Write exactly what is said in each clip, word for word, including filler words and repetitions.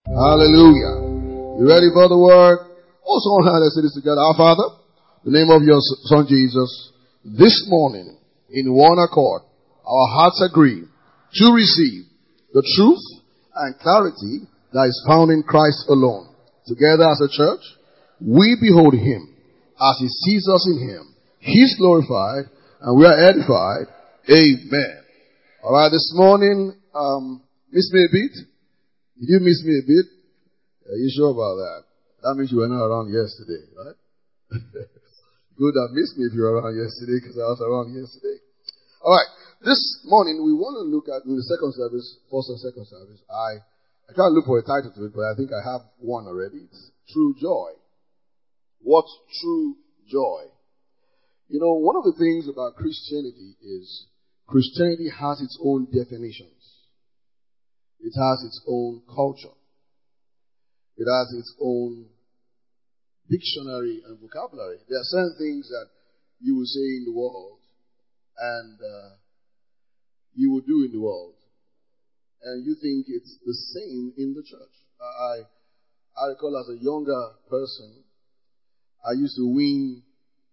Hallelujah. You ready for the word? Also, let's say this together. Our Father, in the name of your Son Jesus, this morning, in one accord, our hearts agree to receive the truth and clarity that is found in Christ alone. Together as a church, we behold Him as He sees us in Him. He's glorified and we are edified. Amen. Alright, this morning, um, miss me a bit? Did you miss me a bit? Are you sure about that? That means you were not around yesterday, right? Good that missed me if you were around yesterday, because I was around yesterday. Alright, this morning we want to look at the second service, first and second service. I, I can't look for a title to it, but I think I have one already. It's True Joy. What's true joy? You know, one of the things about Christianity is Christianity has its own definitions. It has its own culture. It has its own dictionary and vocabulary. There are certain things that you will say in the world and uh, you will do in the world. And you think it's the same in the church. I, I recall as a younger person, I used to win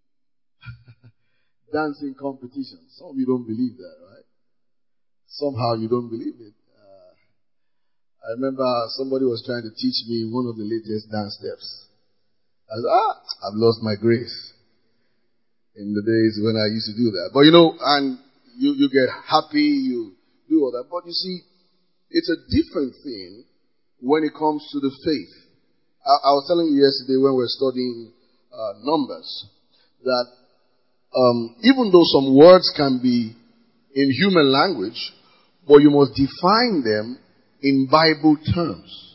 dancing competitions. Some of you don't believe that, right? Somehow you don't believe it. Uh, I remember somebody was trying to teach me one of the latest dance steps. I said, ah, I've lost my grace in the days when I used to do that. But you know, and you, you get happy, you do all that. But you see, it's a different thing when it comes to the faith. I, I was telling you yesterday when we were studying uh, Numbers that um, even though some words can be in human language, but you must define them in Bible terms.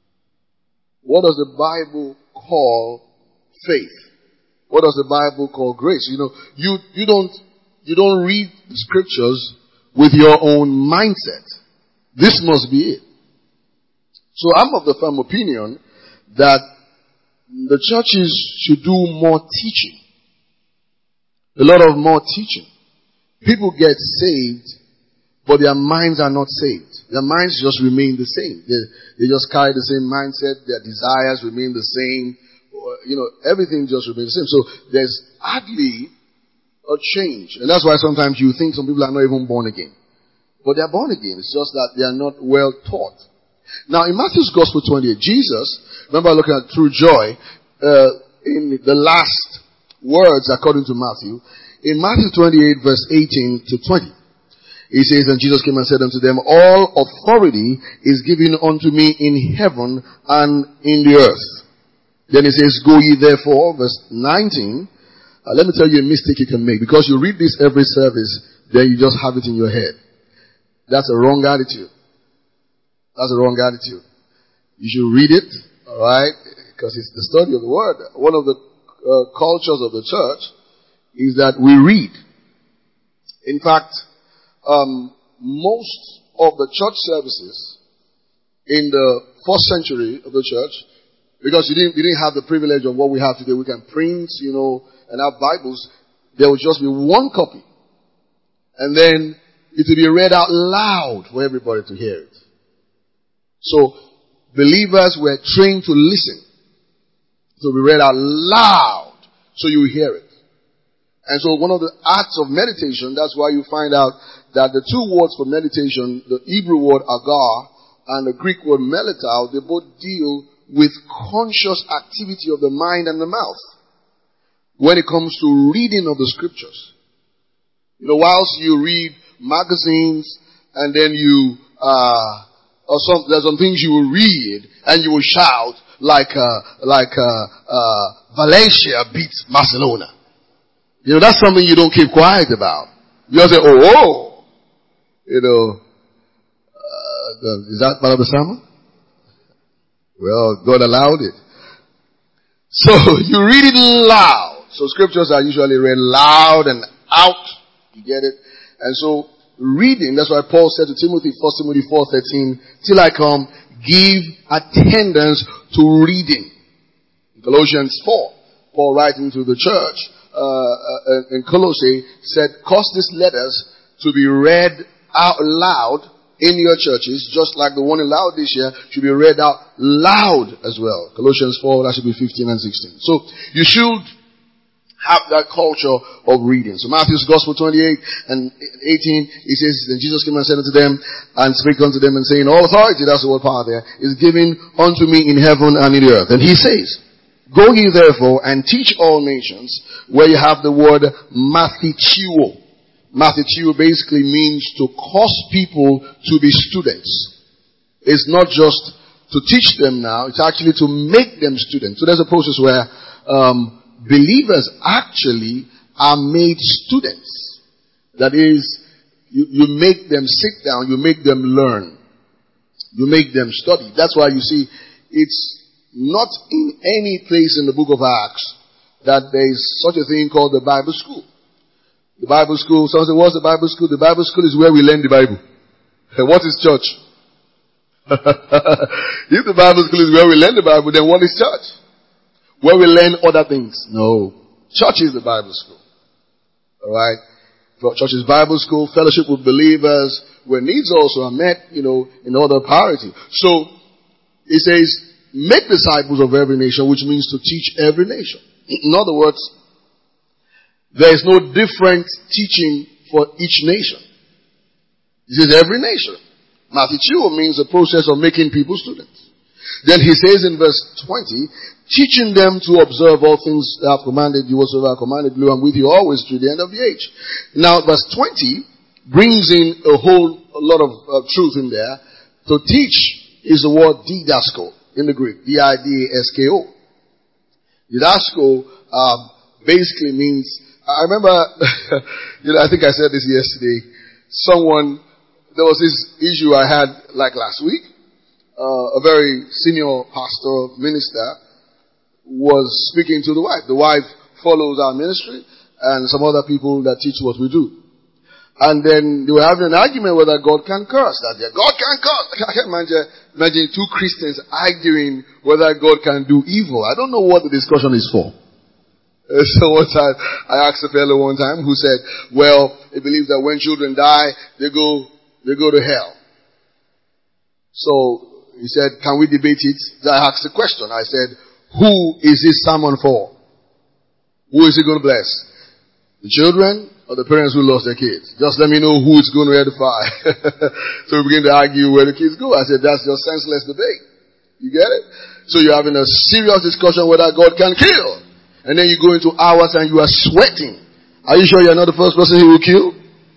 What does the Bible call faith? What does the Bible call grace? You know, you, you don't, you don't read the scriptures with your own mindset. This must be it. So I'm of the firm opinion that the churches should do more teaching. A lot of more teaching. People get saved, but their minds are not saved. Their minds just remain the same. They, they just carry the same mindset. Their desires remain the same. You know, everything just remains the same. So there's hardly a change. And that's why sometimes you think some people are not even born again. But they are born again. It's just that they are not well taught. Now in Matthew's Gospel twenty-eight, Jesus, remember looking at True Joy, uh, in the last words according to Matthew, in Matthew twenty-eight verse eighteen to twenty, he says, and Jesus came and said unto them, all authority is given unto me in heaven and in the earth. Then he says, go ye therefore, verse nineteen. Uh, let me tell you a mistake you can make, because you read this every service, then you just have it in your head. That's a wrong attitude. That's a wrong attitude. You should read it, alright, because it's the study of the word. One of the uh, cultures of the church is that we read. In fact, um, most of the church services in the first century of the church, because you didn't, you didn't have the privilege of what we have today, we can print, you know, and have Bibles, there would just be one copy. And then it will be read out loud for everybody to hear it. So, believers were trained to listen. So we read out loud so you hear it. And so one of the acts of meditation, that's why you find out that the two words for meditation, the Hebrew word agar and the Greek word meletao, they both deal with conscious activity of the mind and the mouth when it comes to reading of the scriptures. You know, whilst you read magazines and then you, uh, or some, there's some things you will read and you will shout like, uh, like, uh, uh, Valencia beats Barcelona. You know, that's something you don't keep quiet about. You just say, oh, oh. You know, uh, is that part of the sermon? Well, God allowed it. So, you read it loud. So, scriptures are usually read loud and out. You get it? And so, reading, that's why Paul said to Timothy, First Timothy four thirteen, till I come, give attendance to reading. In Colossians four, Paul writing to the church, uh, in Colossae, said, cause these letters to be read out loud in your churches, just like the one in Laodicea, should be read out loud as well. Colossians four, that should be fifteen and sixteen. So you should have that culture of reading. So Matthew's Gospel twenty-eight and eighteen, he says, then Jesus came and said unto them, and spake unto them and saying, all authority, that's the word power there, is given unto me in heaven and in the earth. And he says, go ye therefore and teach all nations, where you have the word mathitio. Mathitio basically means to cause people to be students. It's not just to teach them now, it's actually to make them students. So there's a process where um, believers actually are made students. That is, you, you make them sit down, you make them learn. You make them study. That's why you see, it's not in any place in the book of Acts that there is such a thing called the Bible school. The Bible school, someone say, what's the Bible school? The Bible school is where we learn the Bible. What is church? If the Bible school is where we learn the Bible, then what is church? Where we learn other things. No. Church is the Bible school. Alright? Church is Bible school, fellowship with believers, where needs also are met, you know, in order of priority. So, it says, make disciples of every nation, which means to teach every nation. In other words, there is no different teaching for each nation. This is every nation. Mathitio means the process of making people students. Then he says in verse twenty, teaching them to observe all things that I have commanded you, whatsoever I commanded you, I'm with you always to the end of the age. Now verse twenty brings in a whole a lot of uh, truth in there. To teach is the word didasko in the Greek. D I D A S K O. Didasko um, basically means, I remember, you know, I think I said this yesterday. Someone, there was this issue I had like last week. Uh, a very senior pastor, minister, was speaking to the wife. The wife follows our ministry and some other people that teach what we do. And then they were having an argument whether God can curse. That God can curse. I can't imagine, imagine two Christians arguing whether God can do evil. I don't know what the discussion is for. So one time, I asked a fellow one time who said, well, he believes that when children die, they go, they go to hell. So, he said, can we debate it? So I asked the question. I said, who is this sermon for? Who is he going to bless? The children or the parents who lost their kids? Just let me know who is going to edify. So we begin to argue where the kids go. I said, that's just senseless debate. You get it? So you're having a serious discussion whether God can kill. And then you go into hours and you are sweating. Are you sure you're not the first person he will kill?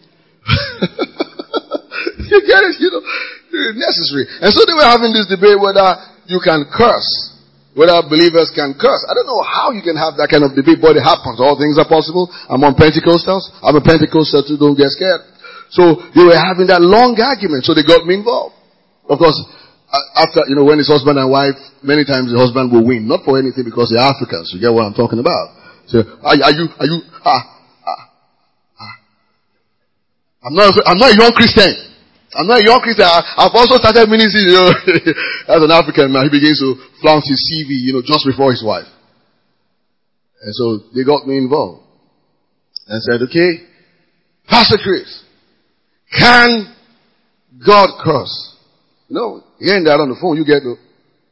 You get it? You know, necessary. And so they were having this debate whether you can curse. Whether believers can curse. I don't know how you can have that kind of debate, but it happens. All things are possible. I'm on Pentecostals. I'm a Pentecostal too, don't get scared. So they were having that long argument, so they got me involved. Of course, after, you know, when it's husband and wife, many times the husband will win. Not for anything, because they're Africans. You get what I'm talking about? So, are, are you, are you, ah, ah, ah. I'm not, I'm not a young Christian. I'm not a young Christian. I, I've also started ministry, you know, as an African man. He begins to flounce his C V, you know, just before his wife. And so, they got me involved. And said, okay, Pastor Chris, can God curse? No, hearing that on the phone, you get the,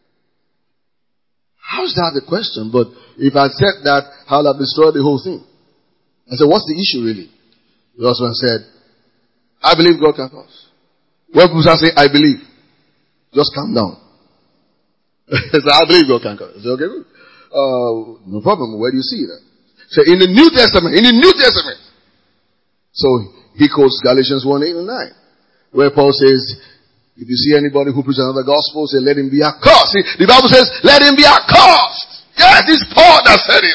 how's that the question? But if I said that, I'll have destroyed the whole thing. I said, what's the issue really? The husband said, I believe God can curse. When people say, I believe, just calm down. So I believe God can curse. I said, okay, good. Uh, no problem. Where do you see that? So in the New Testament, in the New Testament. So he quotes Galatians one, eight and nine. Where Paul says, if you see anybody who preaches another gospel, say, let him be accursed. See, the Bible says, let him be accursed. Yes, it's Paul that said it.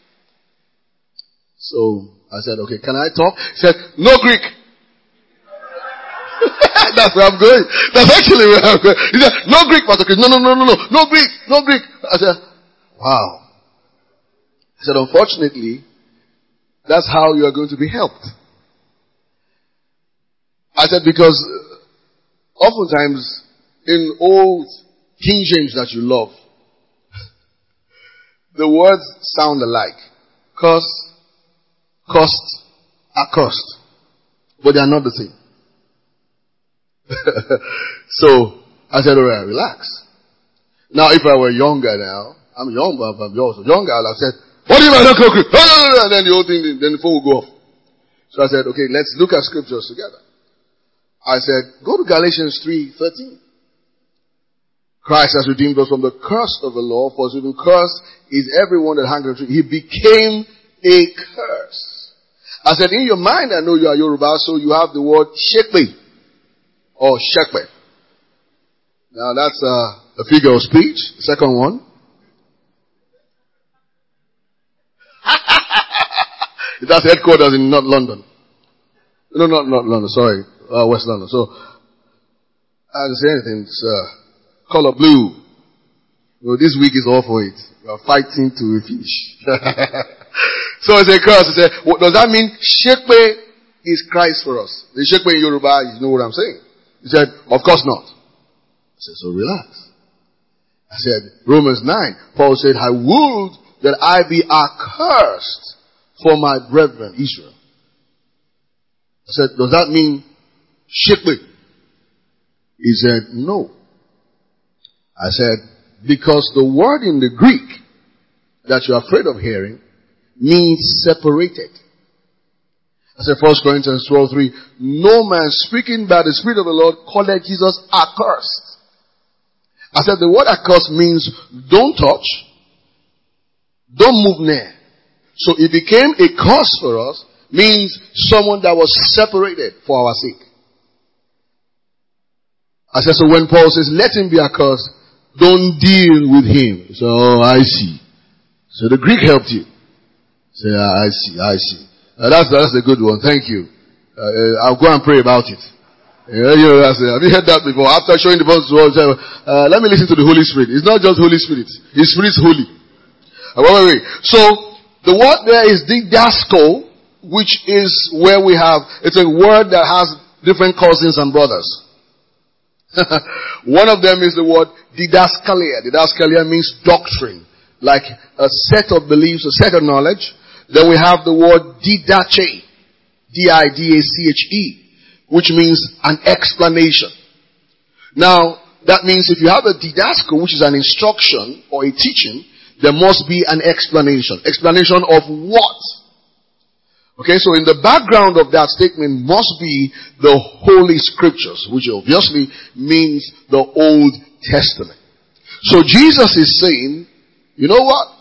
So, I said, okay, can I talk? He said, no Greek. That's where I'm going. That's actually where I'm going. He said, no Greek, Pastor Chris. No, no, no, no, no. No Greek. No Greek. I said, wow. He said, unfortunately, that's how you are going to be helped. I said, because oftentimes, in old King James that you love, the words sound alike. Curse, cursed, accursed. But they are not the same. So I said, all right, relax. Now, if I were younger now, I'm young, but I'm also younger, I'd have said, what do you mean I don't concrete? And then the whole thing, then the phone will go off. So I said, okay, let's look at scriptures together. I said, go to Galatians three thirteen. Christ has redeemed us from the curse of the law, for even cursed is everyone that hangs on the tree. He became a curse. I said, in your mind, I know you are Yoruba, so you have the word shekpe or shekpe. Now that's uh, a figure of speech. Second one. That's headquarters in not London. No, not, not London, sorry. Uh, West London. So, I didn't say anything. It's, uh, color blue. Well, this week is all for it. We are fighting to finish. So it's a curse. I said, what does that mean? Shekpe is Christ for us. The Shekpe in Yoruba, you know what I'm saying? He said, of course not. I said, so relax. I said, Romans nine. Paul said, I would that I be accursed for my brethren, Israel. I said, does that mean Shekpe? He said, no. I said, because the word in the Greek that you're afraid of hearing means separated. I said, First Corinthians twelve three, no man speaking by the Spirit of the Lord called Jesus accursed. I said, the word accursed means don't touch, don't move near. So it became a curse for us, means someone that was separated for our sake. I said, so when Paul says, let him be accursed, don't deal with him. So, oh, I see. So the Greek helped you. Say, so, I see, I see. Uh, that's, that's a good one. Thank you. Uh, I'll go and pray about it. Uh, you know, that's, uh, have you heard that before? After showing the verse, uh, let me listen to the Holy Spirit. It's not just Holy Spirit. His Spirit's holy. Uh, wait, wait, wait. So, the word there is didasko, which is where we have, it's a word that has different cousins and brothers. One of them is the word didaskalia. Didaskalia means doctrine, like a set of beliefs, a set of knowledge. Then we have the word didache, D I D A C H E, which means an explanation. Now, that means if you have a didasko, which is an instruction or a teaching, there must be an explanation. Explanation of what? Okay, so in the background of that statement must be the Holy Scriptures, which obviously means the Old Testament. So Jesus is saying, you know what?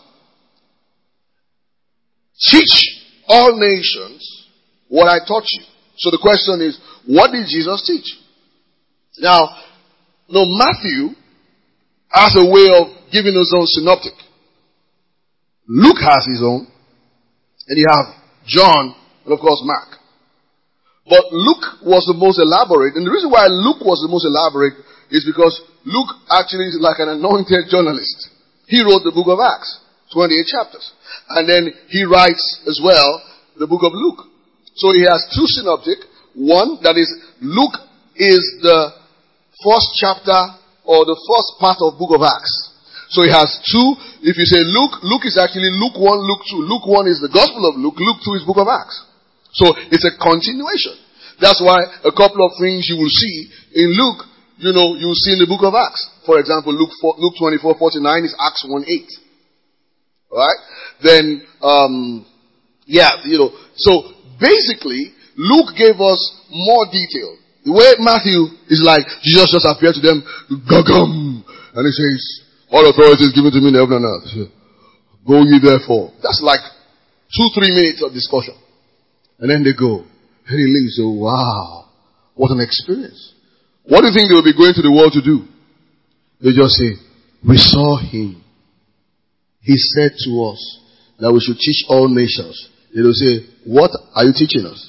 Teach all nations what I taught you. So the question is, what did Jesus teach? Now, no, Matthew has a way of giving his own synoptic. Luke has his own, and you have John, and of course Mark. But Luke was the most elaborate, and the reason why Luke was the most elaborate is because Luke actually is like an anointed journalist. He wrote the book of Acts, twenty-eight chapters. And then he writes as well the book of Luke. So he has two synoptic. One, that is, Luke is the first chapter or the first part of book of Acts. So he has two. If you say Luke, Luke is actually Luke one, Luke two. Luke one is the Gospel of Luke. Luke two is book of Acts. So it's a continuation. That's why a couple of things you will see in Luke, you know, you will see in the book of Acts. For example, Luke four, Luke twenty-four forty-nine is Acts one eight. Alright? Then, um, yeah, you know, so basically, Luke gave us more detail. The way Matthew is like, Jesus just appeared to them, gagam, and he says, all authority is given to me in heaven and earth. Go ye therefore. That's like two, three minutes of discussion. And then they go. And he leaves. So, wow. What an experience. What do you think they will be going to the world to do? They just say, we saw him. He said to us that we should teach all nations. They will say, what are you teaching us?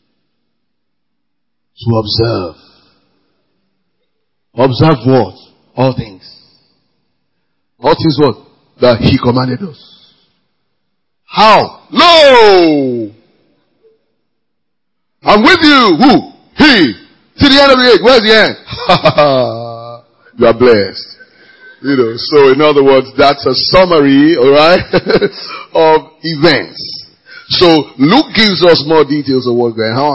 To observe. Observe what? All things. All things what? That he commanded us. How? No! I'm with you. Who? He. To the end of the age. Where's the end? You are blessed. You know, so in other words, that's a summary, alright, of events. So Luke gives us more details of what's going on,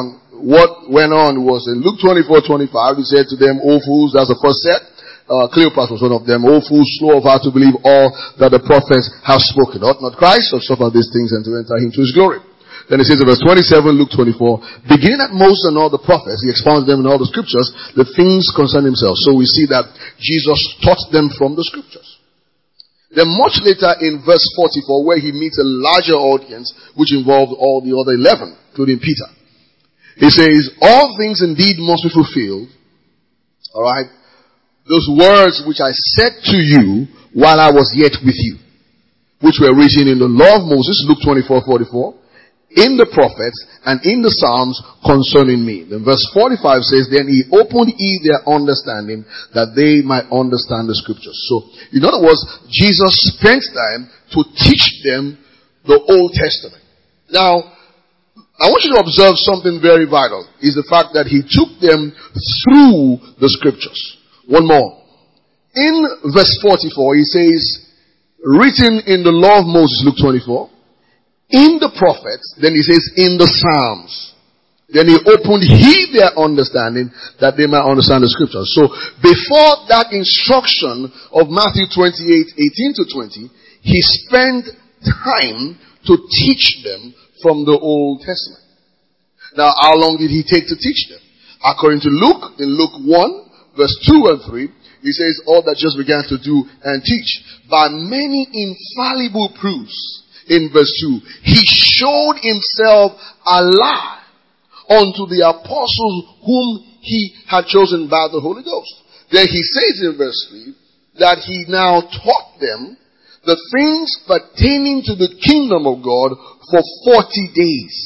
what went on was in Luke twenty-four twenty-five, he said to them, O fools, that's the first set. Uh, Cleopas was one of them. O fools, slow of heart to believe all that the prophets have spoken. Ought not Christ to suffer these things and to enter into his glory. Then it says in verse twenty-seven, Luke twenty-four, beginning at Moses and all the prophets, he expounded them in all the scriptures, the things concerning himself. So we see that Jesus taught them from the scriptures. Then much later in verse forty-four, where he meets a larger audience, which involved all the other eleven, including Peter. He says, all things indeed must be fulfilled. Alright. Those words which I said to you while I was yet with you, which were written in the law of Moses, Luke twenty-four forty-four, in the prophets and in the Psalms concerning me. Then verse forty-five says, then he opened ye their understanding that they might understand the scriptures. So, in other words, Jesus spent time to teach them the Old Testament. Now, I want you to observe something very vital, is the fact that he took them through the scriptures. One more. In verse forty-four, he says, written in the law of Moses, Luke twenty-four, in the prophets, then he says, in the Psalms. Then he opened he their understanding that they might understand the scriptures. So before that instruction of Matthew twenty-eight, eighteen to twenty, he spent time to teach them from the Old Testament. Now, how long did he take to teach them? According to Luke, in Luke one, verse two and three, he says, all that just began to do and teach by many infallible proofs. In verse two, he showed himself alive unto the apostles whom he had chosen by the Holy Ghost. Then he says in verse three that he now taught them the things pertaining to the kingdom of God for forty days.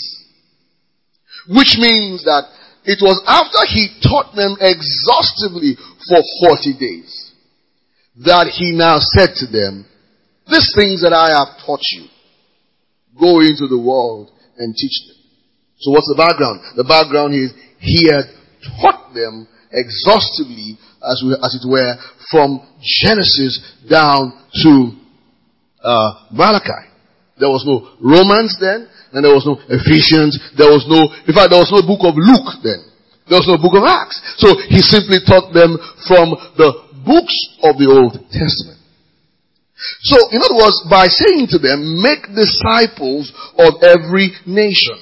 Which means that it was after he taught them exhaustively for forty days that he now said to them, these things that I have taught you, go into the world and teach them. So what's the background? The background is he had taught them exhaustively, as, we, as it were, from Genesis down to uh, Malachi. There was no Romans then, and there was no Ephesians. There was no, in fact, there was no book of Luke then. There was no book of Acts. So he simply taught them from the books of the Old Testament. So, in other words, by saying to them, make disciples of every nation.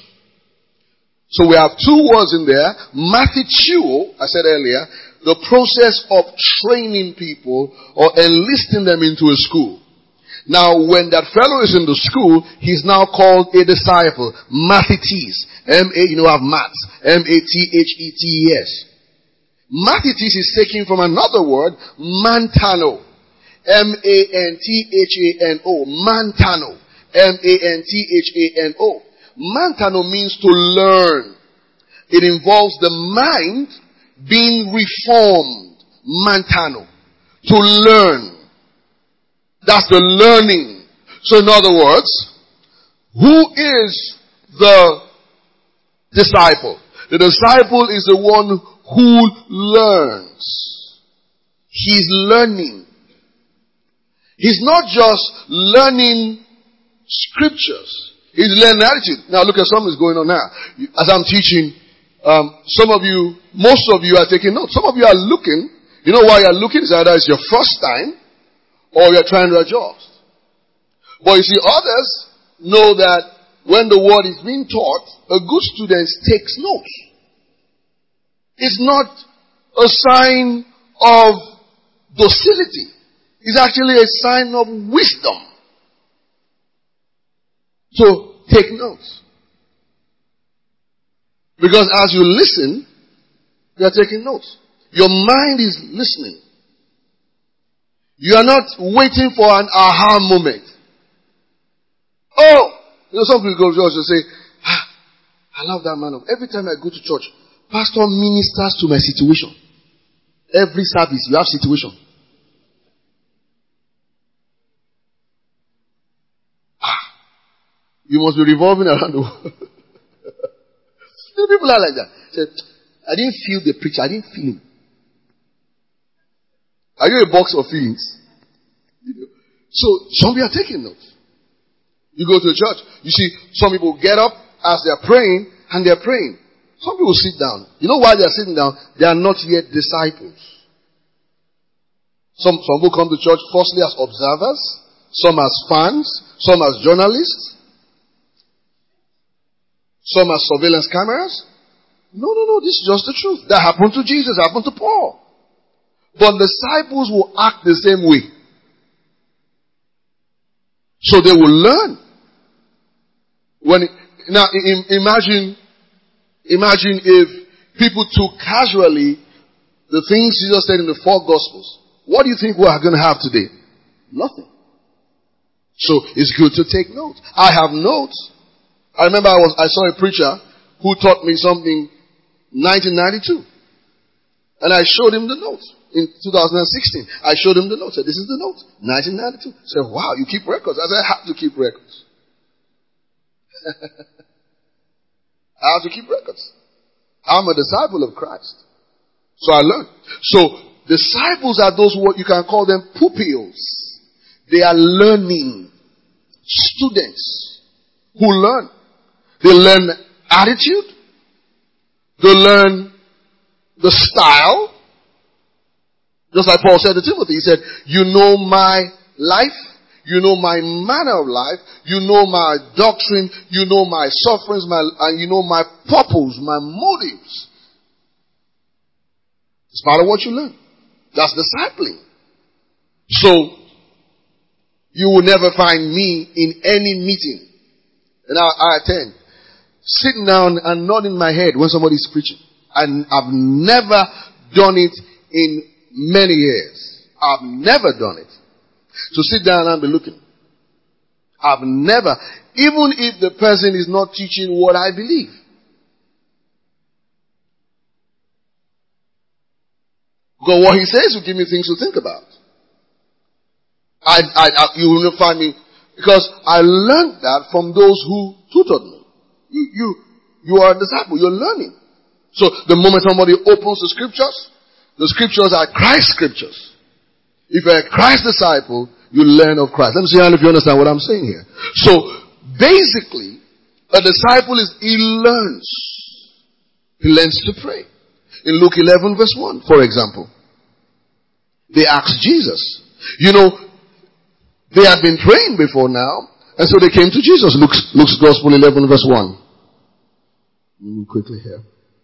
So we have two words in there. Mathiteuo, I said earlier, the process of training people or enlisting them into a school. Now, when that fellow is in the school, he's now called a disciple. Mathetes. M A, you know, I have maths. M A T H E T E S. Mathetes is taken from another word, mantano. M A N T H A N O. Mantano. M A N T H A N O. Mantano means to learn. It involves the mind being reformed. Mantano. To learn. That's the learning. So in other words, who is the disciple? The disciple is the one who learns. He's learning. He's not just learning scriptures. He's learning attitude. Now look at something that's going on now. As I'm teaching, um, some of you, most of you are taking notes. Some of you are looking. You know why you're looking? It's either it's your first time or you're trying to adjust. But you see, others know that when the word is being taught, a good student takes notes. It's not a sign of docility. It's actually a sign of wisdom. So, take notes. Because as you listen, you are taking notes. Your mind is listening. You are not waiting for an aha moment. Oh! You know, some people go to church and say, ah, I love that man. Every time I go to church, pastor ministers to my situation. Every service, you have situation. You must be revolving around the world. People are like that. Say, I didn't feel the preacher. I didn't feel him. Are you a box of feelings? So, some people are taking notes. You go to a church. You see, some people get up as they're praying, and they're praying. Some people sit down. You know why they are sitting down? They are not yet disciples. Some, some people come to church firstly as observers, some as fans, some as journalists, some as surveillance cameras. No, no, no, this is just the truth. That happened to Jesus, happened to Paul. But disciples will act the same way. So they will learn. When it, now imagine, imagine if people took casually the things Jesus said in the four Gospels. What do you think we are going to have today? Nothing. So it's good to take notes. I have notes. I remember I was I saw a preacher who taught me something in nineteen ninety-two, and I showed him the notes. In two thousand sixteen, I showed him the notes. I said, "This is the notes, nineteen ninety-two." He said, "Wow, you keep records." I said, "I have to keep records." I have to keep records. I'm a disciple of Christ. So I learned. So disciples are those who you can call them pupils. They are learning students who learn. They learn attitude. They learn the style. Just like Paul said to Timothy, he said, "You know my life. You know my manner of life. You know my doctrine. You know my sufferings, my, and you know my purpose, my motives." It's part of what you learn. That's discipling. So, you will never find me in any meeting, and I, I attend, sitting down and nodding my head when somebody's preaching. And I've never done it in many years. I've never done it. To sit down and be looking. I've never, even if the person is not teaching what I believe. Because what he says will give me things to think about. I, I, I, you will not find me, because I learned that from those who tutored me. You, you, you are a disciple. You're learning. So the moment somebody opens the scriptures, the scriptures are Christ's scriptures. If you're a Christ disciple, you learn of Christ. Let me see if you understand what I'm saying here. So basically, a disciple is, he learns. He learns to pray. In Luke eleven verse one, for example, they asked Jesus. You know, they had been praying before now, and so they came to Jesus. Luke's, Luke's Gospel eleven verse one. Let me quickly here.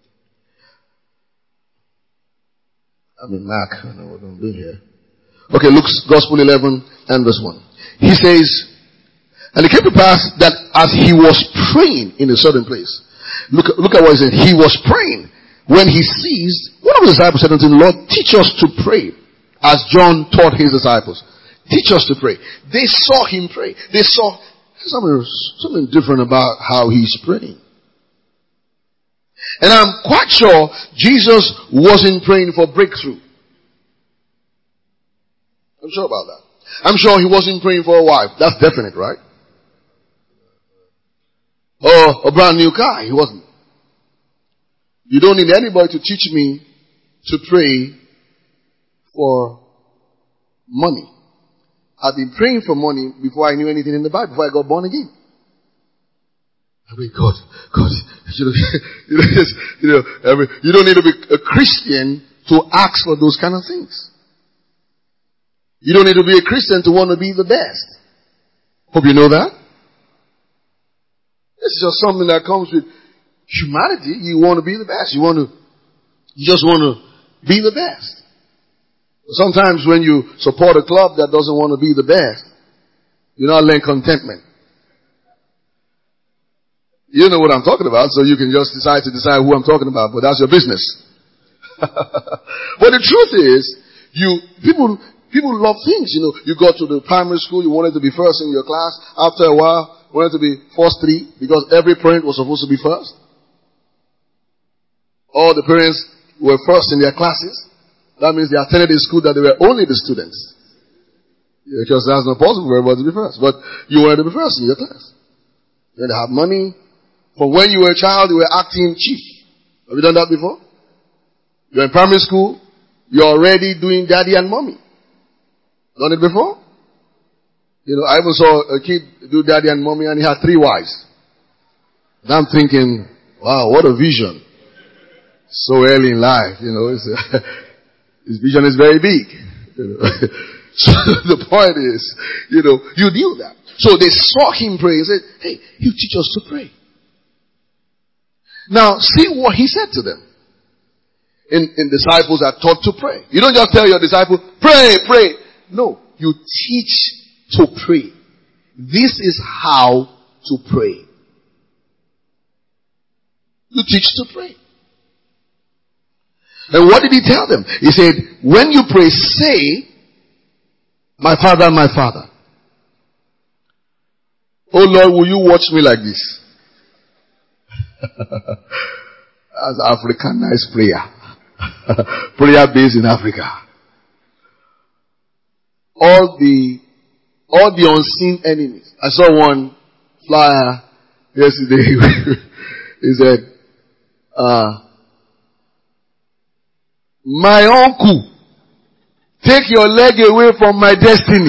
I'm in Mark. I know what I'm doing here. Okay, Luke's Gospel eleven and verse one. He says, "And it came to pass that as he was praying in a certain place," look, look at what he said. He was praying. When he ceased, one of the disciples said unto him, "Lord, teach us to pray, as John taught his disciples." Teach us to pray. They saw him pray. They saw something, something different about how he's praying. And I'm quite sure Jesus wasn't praying for breakthrough. I'm sure about that. I'm sure he wasn't praying for a wife. That's definite, right? Or a brand new car. He wasn't. You don't need anybody to teach me to pray for money. I've been praying for money before I knew anything in the Bible, before I got born again. I mean, God, God, you know, you know, you know, every, you don't need to be a Christian to ask for those kind of things. You don't need to be a Christian to want to be the best. Hope you know that. This is just something that comes with humanity. You want to be the best. You want to, you just want to be the best. Sometimes when you support a club that doesn't want to be the best, you not learn contentment. You know what I'm talking about, so you can just decide to decide who I'm talking about, but that's your business. But the truth is, you, people, people love things, you know. You go to the primary school, you wanted to be first in your class. After a while, you wanted to be first three, because every parent was supposed to be first. All the parents were first in their classes. That means they attended a school that they were only the students. Yeah, because that's not possible for everybody to be first. But you wanted to be first in your class. You had to have money. From when you were a child, you were acting chief. Have you done that before? You're in primary school. You're already doing daddy and mommy. Done it before? You know, I even saw a kid do daddy and mommy and he had three wives. And I'm thinking, wow, what a vision. So early in life, you know, it's, uh, his vision is very big. You know. So the point is, you know, you knew that. So they saw him pray and said, hey, you teach us to pray. Now, see what he said to them. In, in disciples are taught to pray. You don't just tell your disciples, pray, pray. No, you teach to pray. This is how to pray. You teach to pray. And what did he tell them? He said, when you pray, say, my Father, my Father. Oh Lord, will you watch me like this? That's Africanized prayer. Prayer based in Africa. All the, all the unseen enemies. I saw one flyer yesterday. He said, uh, my uncle, take your leg away from my destiny.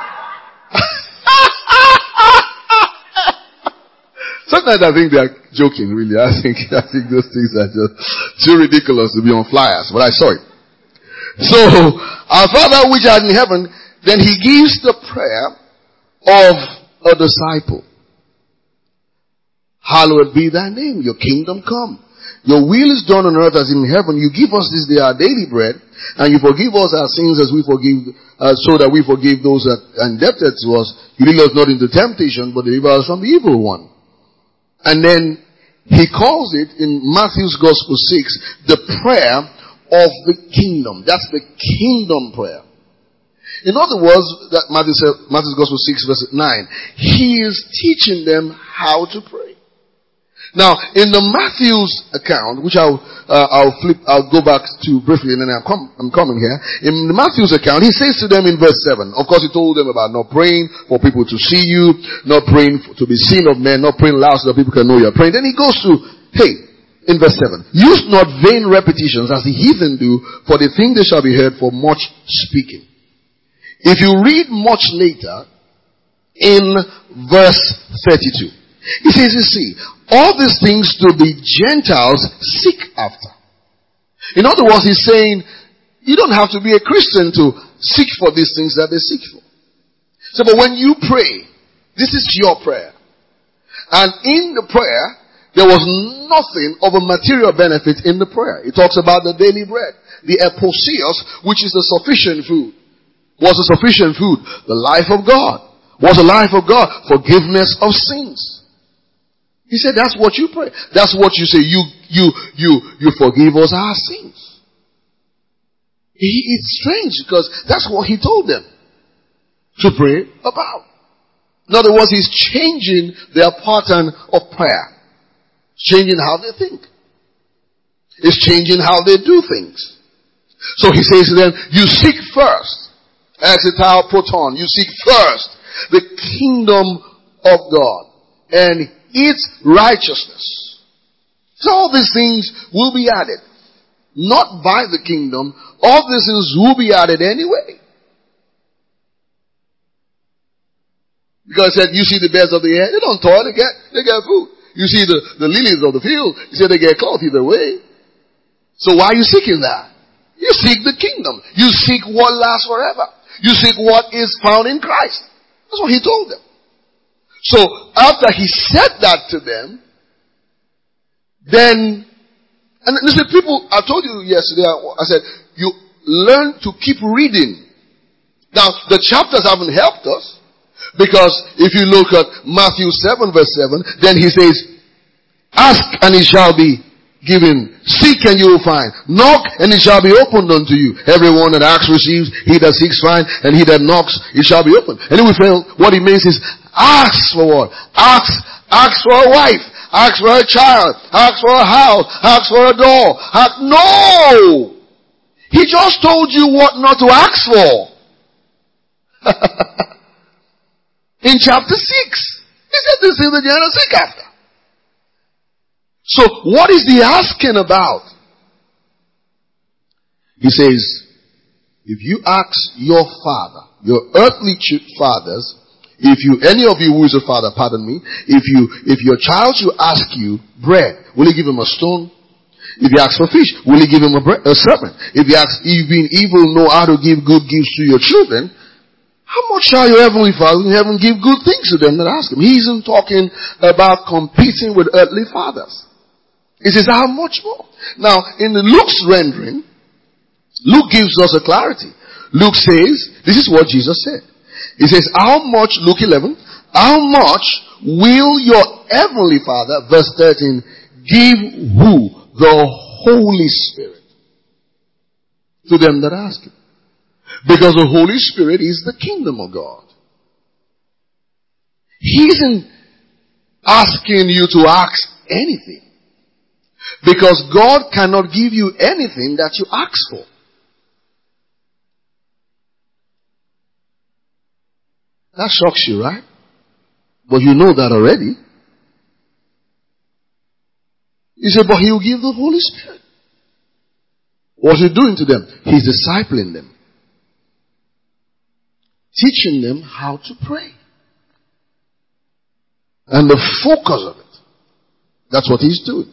Sometimes I think they are joking, really. I think, I think those things are just too ridiculous to be on flyers, but I saw it. So, our Father which art in heaven, then he gives the prayer of a disciple. Hallowed be thy name, your kingdom come. Your will is done on earth as in heaven. You give us this day our daily bread, and you forgive us our sins as we forgive, uh, so that we forgive those that are indebted to us. You lead us not into temptation, but deliver us from the evil one. And then he calls it in Matthew's Gospel six, the prayer of the kingdom. That's the kingdom prayer. In other words, that Matthew, Matthew's Gospel six verse nine, he is teaching them how to pray. Now, in the Matthew's account, which I'll, uh, I'll flip, I'll go back to briefly and then I'm, com- I'm coming here. In the Matthew's account, he says to them in verse seven, of course he told them about not praying for people to see you, not praying for, to be seen of men, not praying loud so that people can know you're praying. Then he goes to, hey, in verse seven, use not vain repetitions as the heathen do, for they think they shall be heard for much speaking. If you read much later, in verse thirty-two, he says, you see, all these things do the Gentiles seek after. In other words, he's saying, you don't have to be a Christian to seek for these things that they seek for. So, but when you pray, this is your prayer. And in the prayer, there was nothing of a material benefit in the prayer. It talks about the daily bread. The eposios, which is the sufficient food. Was the sufficient food. The life of God. Was the life of God. Forgiveness of sins. He said, that's what you pray. That's what you say. You, you, you, you forgive us our sins. He, it's strange because that's what he told them to pray about. In other words, he's changing their pattern of prayer. Changing how they think. It's changing how they do things. So he says to them, you seek first. Exitao proton. You seek first the kingdom of God. And its righteousness. So all these things will be added. Not by the kingdom. All these things will be added anyway. Because he said, you see the birds of the air, they don't toil, they get, they get food. You see the, the lilies of the field, he said they get clothed either way. So why are you seeking that? You seek the kingdom. You seek what lasts forever. You seek what is found in Christ. That's what he told them. So, after he said that to them, then, and listen, people, I told you yesterday, I said, you learn to keep reading. Now, the chapters haven't helped us, because if you look at Matthew seven verse seven, then he says, ask and it shall be given. Seek and you will find. Knock and it shall be opened unto you. Everyone that asks receives. He that seeks finds. And he that knocks, it shall be opened. And then we feel what it means is ask for what? Ask, ask for a wife. Ask for a child. Ask for a house. Ask for a door. Ask, no! He just told you what not to ask for. In chapter six. He said this is the general seek after. So, what is he asking about? He says, if you ask your father, your earthly fathers, if you, any of you who is a father, pardon me, if you, if your child should ask you bread, will you give him a stone? If he asks for fish, will he give him a, bre- a serpent? If he asks, if being evil know how to give good gifts to your children, how much shall your heavenly Father in heaven give good things to them that ask him? He isn't talking about competing with earthly fathers. He says, how much more? Now, in the Luke's rendering, Luke gives us a clarity. Luke says, this is what Jesus said. He says, how much, Luke eleven, how much will your heavenly Father, verse thirteen, give who? The Holy Spirit to them that ask him. Because the Holy Spirit is the kingdom of God. He isn't asking you to ask anything. Because God cannot give you anything that you ask for. That shocks you, right? But you know that already. You say, but he will give the Holy Spirit. What's he doing to them? He's discipling them. Teaching them how to pray. And the focus of it. That's what he's doing.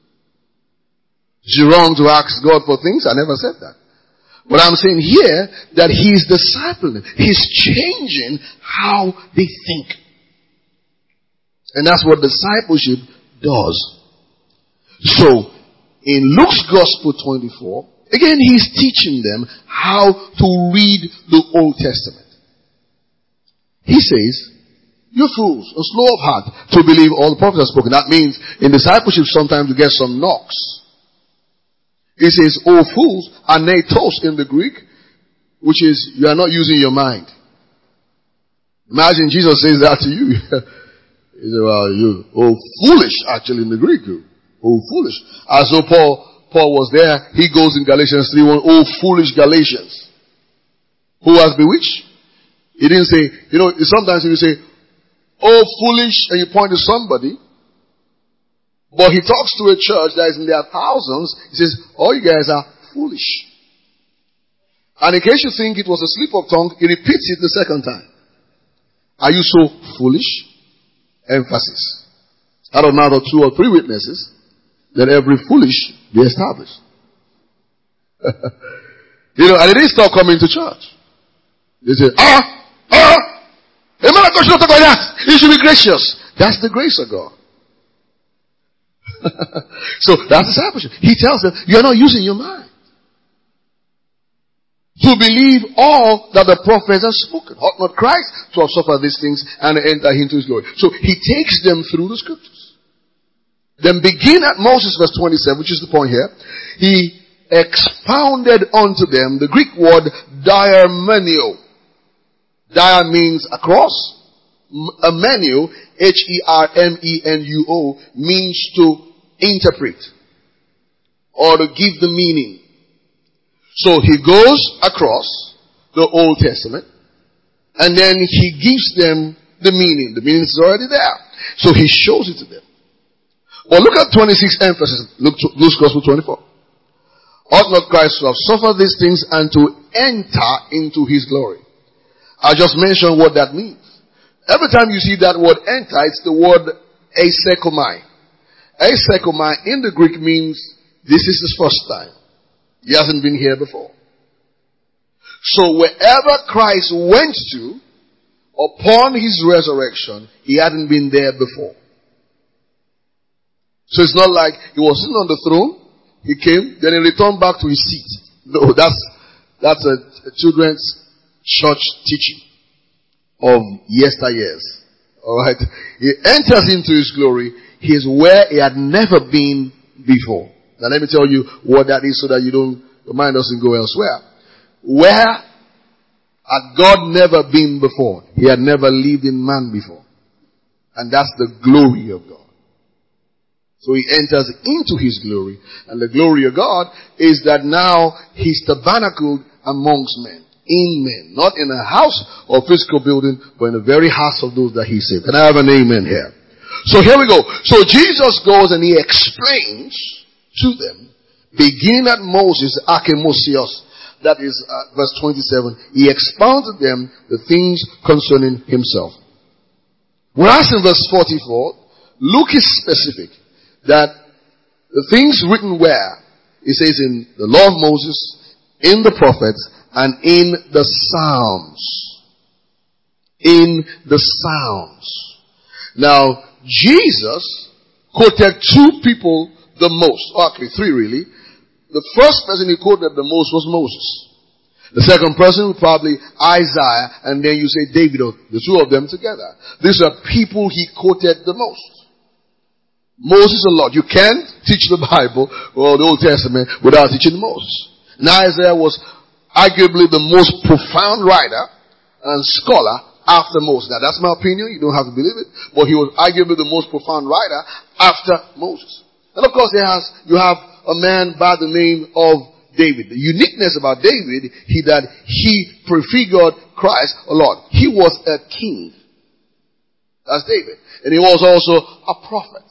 Is it wrong to ask God for things? I never said that. But I'm saying here that he's discipling them. He's changing how they think. And that's what discipleship does. So, in Luke's Gospel twenty-four, again he's teaching them how to read the Old Testament. He says, you fools, and slow of heart to believe all the prophets have spoken. That means in discipleship sometimes you get some knocks. He says, oh fools, anetos in the Greek, which is you are not using your mind. Imagine Jesus says that to you. He said, well, you, oh foolish, actually in the Greek, you. Oh foolish. As though Paul, Paul was there, he goes in Galatians three one, oh foolish Galatians. Who has bewitched? He didn't say, you know, sometimes if you say, oh foolish, and you point to somebody, but he talks to a church that is in their thousands, he says, all you guys are foolish. And in case you think it was a slip of tongue, he repeats it the second time. Are you so foolish? Emphasis. Out of now the two or three witnesses, that every foolish be established. You know, and they didn't stop coming to church. They say, ah, ah, a man of God should not talk like that. He should be gracious. That's the grace of God. So that's discipleship. He tells them, you're not using your mind to believe all that the prophets have spoken. Ought not Christ to have suffered these things and enter into his glory? So he takes them through the scriptures. Then begin at Moses verse twenty-seven, which is the point here. He expounded unto them the Greek word diarmenio. Dia means across. Amenio, H E R M E N U O, means to interpret or to give the meaning. So he goes across the Old Testament and then he gives them the meaning. The meaning is already there. So he shows it to them. But look at twenty-six emphasis. Look to Luke's Gospel twenty-four. Ought not Christ to have suffered these things and to enter into his glory? I just mentioned what that means. Every time you see that word enter, it's the word eisekomai. Eisekomai in the Greek means this is his first time. He hasn't been here before. So wherever Christ went to, upon his resurrection, he hadn't been there before. So it's not like he was sitting on the throne, he came, then he returned back to his seat. No, that's, that's a, a children's church teaching of yesteryears. Alright? He enters into his glory. He is where he had never been before. Now let me tell you what that is so that you don't, your mind doesn't go elsewhere. Where had God never been before? He had never lived in man before. And that's the glory of God. So he enters into his glory. And the glory of God is that now he's tabernacled amongst men. In men. Not in a house or physical building, but in the very hearts of those that he saved. Can I have an amen here? So here we go. So Jesus goes and he explains to them, beginning at Moses, Akemosios, that is uh, verse twenty-seven, he expounds to them the things concerning himself. Whereas in verse forty-four, Luke is specific that The things written where? It says in the law of Moses, in the prophets, and in the Psalms. In the Psalms. Now, Jesus quoted two people the most. Okay, three really. The first person he quoted the most was Moses. The second person was probably Isaiah, and then you say David, or the two of them together. These are people he quoted the most. Moses a lot. You can't teach the Bible or the Old Testament without teaching Moses. Now Isaiah was arguably the most profound writer and scholar after Moses. Now that's my opinion. You don't have to believe it. But he was arguably the most profound writer after Moses. And of course, there has, you have a man by the name of David. The uniqueness about David, he that he prefigured Christ a lot. He was a king. That's David. And he was also a prophet.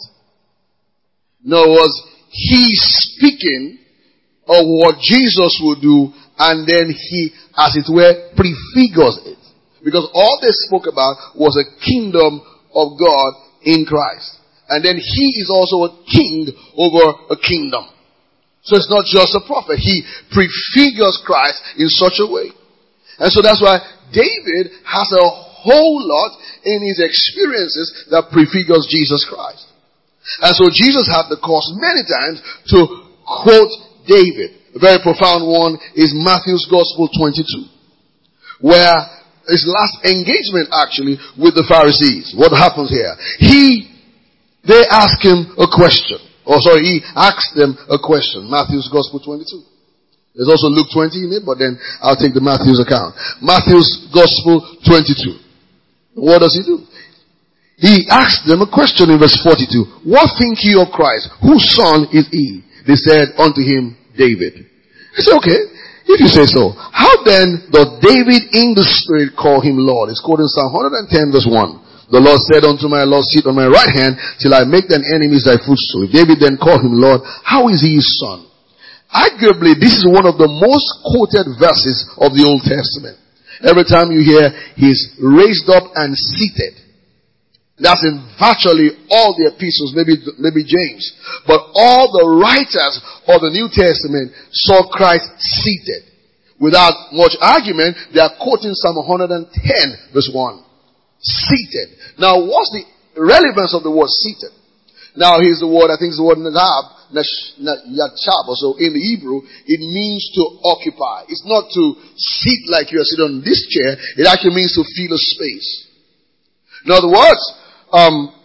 In other words, he's speaking of what Jesus would do, and then he, as it were, prefigures it. Because all they spoke about was a kingdom of God in Christ. And then he is also a king over a kingdom. So it's not just a prophet. He prefigures Christ in such a way. And so that's why David has a whole lot in his experiences that prefigures Jesus Christ. And so Jesus had the cause many times to quote David. A very profound one is Matthew's Gospel twenty-two, where his last engagement actually with the Pharisees. What happens here? He, they ask him a question. Oh, sorry, he asked them a question. Matthew's Gospel twenty-two. There's also Luke twenty in it, but then I'll take the Matthew's account. Matthew's Gospel twenty-two. What does he do? He asked them a question in verse forty-two. What think ye of Christ? Whose son is he? They said unto him, David. He said, okay, if you say so. How then doth David in the Spirit call him Lord? It's quoted in Psalm one ten verse one. The Lord said unto my Lord, sit on my right hand till I make thine enemies thy footstool. If David then called him Lord, how is he his son? Arguably, this is one of the most quoted verses of the Old Testament. Every time you hear he's raised up and seated. That's in virtually all the epistles, maybe, maybe James. But all the writers of the New Testament saw Christ seated. Without much argument, they are quoting Psalm one ten verse one. Seated. Now, what's the relevance of the word seated? Now, here's the word, I think it's the word nadab, yachab, or so in the Hebrew, it means to occupy. It's not to sit like you are sitting on this chair. It actually means to fill a space. In other words, um,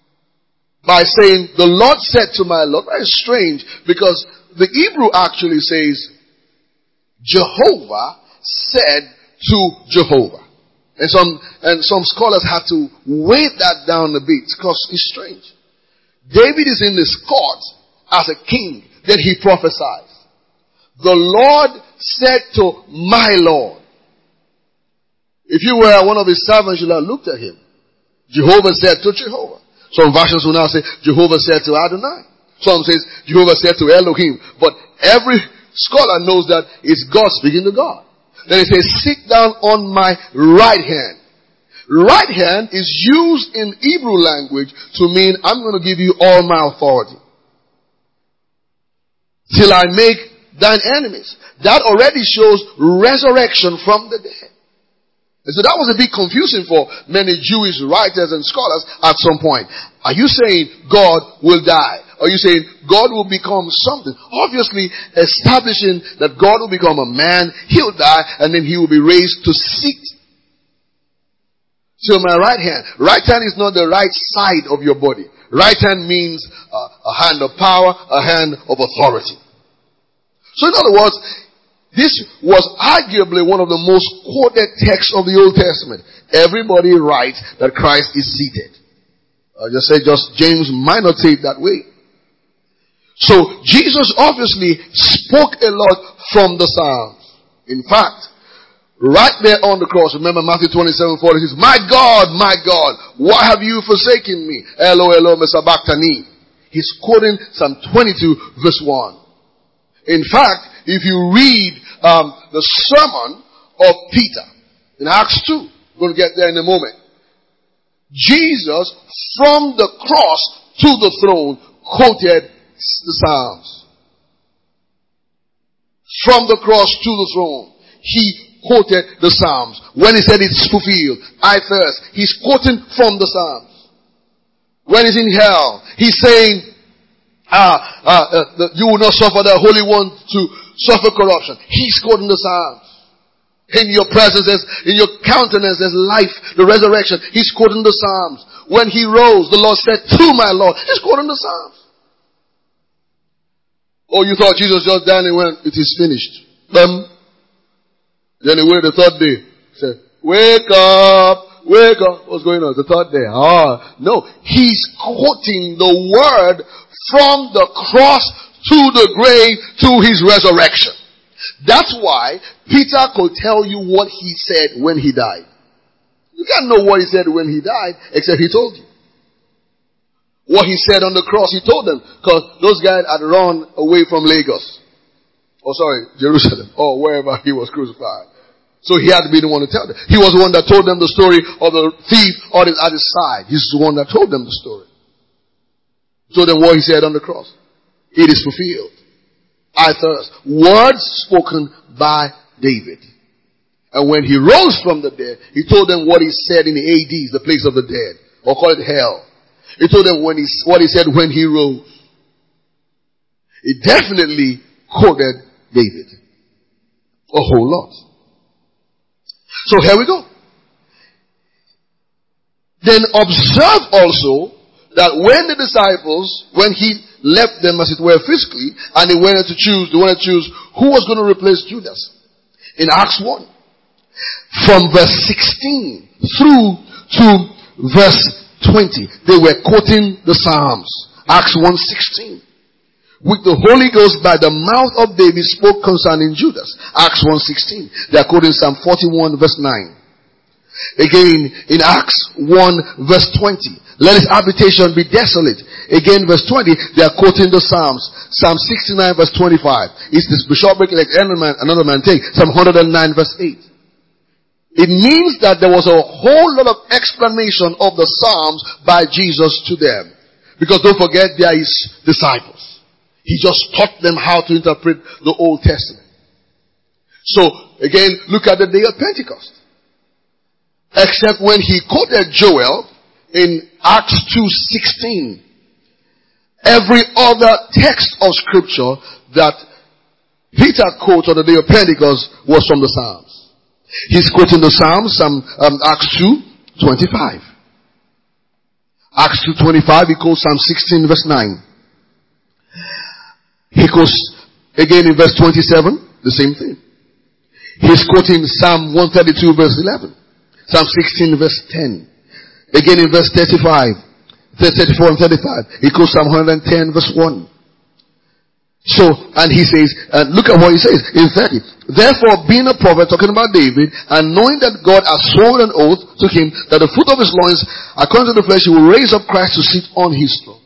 by saying, the Lord said to my Lord, very strange, because the Hebrew actually says, Jehovah said to Jehovah. And some, and some scholars had to weigh that down a bit, because it's strange. David is in this court as a king. Then he prophesies. The Lord said to my Lord. If you were one of his servants, you'd have looked at him. Jehovah said to Jehovah. Some versions will now say, Jehovah said to Adonai. Some says, Jehovah said to Elohim. But every scholar knows that it's God speaking to God. Then it says, sit down on my right hand. Right hand is used in Hebrew language to mean, I'm going to give you all my authority. Till I make thine enemies. That already shows resurrection from the dead. And so that was a bit confusing for many Jewish writers and scholars at some point. Are you saying God will die? Are you saying God will become something? Obviously, establishing that God will become a man, he'll die, and then he will be raised to sit. So my right hand. Right hand is not the right side of your body. Right hand means uh, a hand of power, a hand of authority. So in other words, this was arguably one of the most quoted texts of the Old Testament. Everybody writes that Christ is seated. I just say just James might not say it that way. So Jesus obviously spoke a lot from the Psalms. In fact, right there on the cross, remember Matthew twenty-seven forty says, my God, my God, why have you forsaken me? Elo, Elo, sabachthani. He's quoting Psalm twenty-two verse one. In fact, if you read um, the sermon of Peter in Acts two, we're going to get there in a moment. Jesus, from the cross to the throne, quoted the Psalms. From the cross to the throne. He quoted the Psalms. When he said it's fulfilled, I thirst, he's quoting from the Psalms. When he's in hell, he's saying, ah, ah uh, the, you will not suffer the Holy One to suffer corruption. He's quoting the Psalms. In your presence, in your countenance, there's life, the resurrection. He's quoting the Psalms. When he rose, the Lord said to my Lord. He's quoting the Psalms. Oh, you thought Jesus just died and went, it is finished. Um, then he waited the third day. He said, wake up, wake up. What's going on? The third day. Ah, no. He's quoting the word from the cross to the grave to his resurrection. That's why Peter could tell you what he said when he died. You can't know what he said when he died except he told you. What he said on the cross, he told them. Because those guys had run away from Lagos. Oh, sorry, Jerusalem. Or wherever he was crucified. So he had to be the one to tell them. He was the one that told them the story of the thief at his side. He's the one that told them the story. Told them what he said on the cross. It is fulfilled. I thirst. Words spoken by David. And when he rose from the dead, he told them what he said in the Hades, the place of the dead. Or call it hell. He told them when he, what he said when he rose. He definitely quoted David. A whole lot. So here we go. Then observe also that when the disciples, when he left them as it were physically, and they wanted to choose, they wanted to choose who was going to replace Judas. In Acts one. From verse sixteen through to verse twenty. They were quoting the Psalms. Acts one sixteen. With the Holy Ghost by the mouth of David spoke concerning Judas. Acts one sixteen. They are quoting Psalm forty-one verse nine. Again in Acts one verse twenty. Let his habitation be desolate. Again verse twenty. They are quoting the Psalms. Psalm sixty-nine verse twenty-five. Is this bishopric like another man, another man take? Psalm one oh nine verse eight. It means that there was a whole lot of explanation of the Psalms by Jesus to them. Because don't forget, they are his disciples. He just taught them how to interpret the Old Testament. So, again, look at the day of Pentecost. Except when he quoted Joel in Acts two sixteen. Every other text of scripture that Peter quotes on the day of Pentecost was from the Psalms. He's quoting the Psalms, um, um, Acts two twenty-five. Acts two twenty-five, he quotes Psalm sixteen verse nine. He quotes again in verse twenty-seven, the same thing. He's quoting Psalm one thirty-two verse eleven. Psalm sixteen verse ten. Again in verse thirty-five, thirty-four and thirty-five. He quotes Psalm one ten verse one. So, and he says, uh, look at what he says in thirty. Therefore, being a prophet, talking about David, and knowing that God has sworn an oath to him that the fruit of his loins, according to the flesh, he will raise up Christ to sit on his throne.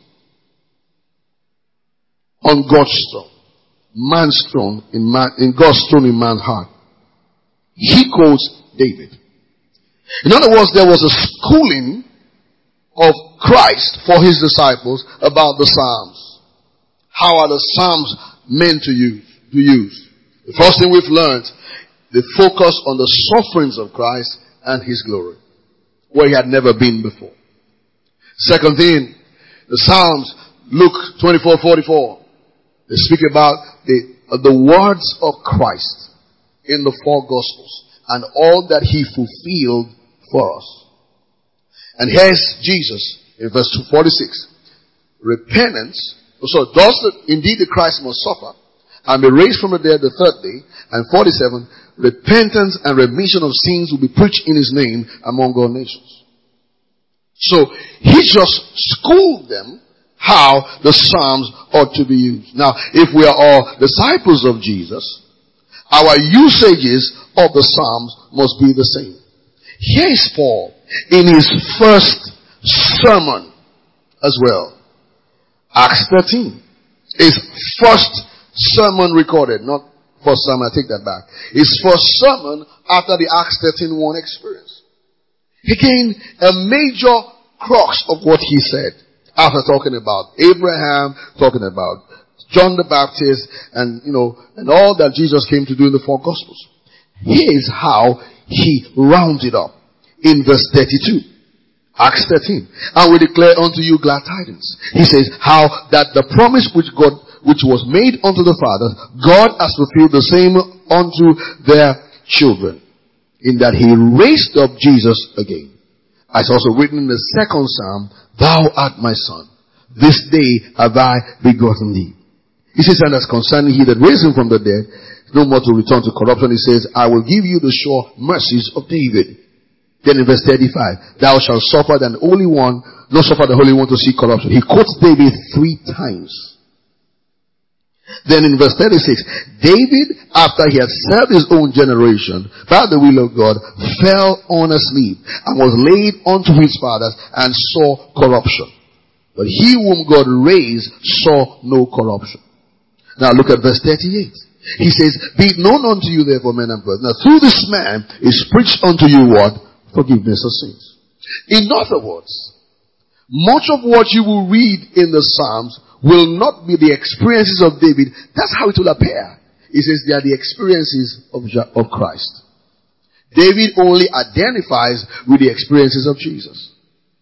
On God's throne. Man's throne, in man, in God's throne in man's heart. He quotes David. In other words, there was a schooling of Christ for his disciples about the Psalms. How are the Psalms meant to use? To use? The first thing we've learned, the focus on the sufferings of Christ and his glory, where he had never been before. Second thing, the Psalms, Luke twenty-four forty-four, they speak about the, uh, the words of Christ in the four Gospels and all that he fulfilled for us. And here's Jesus in verse forty-six. Repentance. So thus indeed the Christ must suffer and be raised from the dead the third day. And forty-seven, repentance and remission of sins will be preached in his name among all nations. So he just schooled them how the Psalms ought to be used. Now, if we are all disciples of Jesus, our usages of the Psalms must be the same. Here is Paul in his first sermon as well. Acts thirteen. His first sermon recorded. Not first sermon, I take that back. His first sermon after the Acts thirteen one experience. Again, a major crux of what he said. After talking about Abraham, talking about John the Baptist, and, you know, and all that Jesus came to do in the four Gospels. Here's how he rounds it up in verse thirty-two. Acts thirteen. And we declare unto you glad tidings. He says, how that the promise which God, which was made unto the fathers, God has fulfilled the same unto their children, in that he raised up Jesus again. As also written in the second Psalm, thou art my son. This day have I begotten thee. He says, and as concerning he that raised him from the dead, no more to return to corruption, he says, I will give you the sure mercies of David. Then in verse thirty-five, thou shalt suffer the Holy One, not suffer the Holy One to see corruption. He quotes David three times. Then in verse thirty-six, David, after he had served his own generation by the will of God, fell on a sleep and was laid unto his fathers and saw corruption. But he whom God raised saw no corruption. Now look at verse thirty-eight. He says, be it known unto you therefore, men and brethren, that through this man is preached unto you what? Forgiveness of sins. In other words, much of what you will read in the Psalms will not be the experiences of David. That's how it will appear. He says they are the experiences of, of Christ. David only identifies with the experiences of Jesus.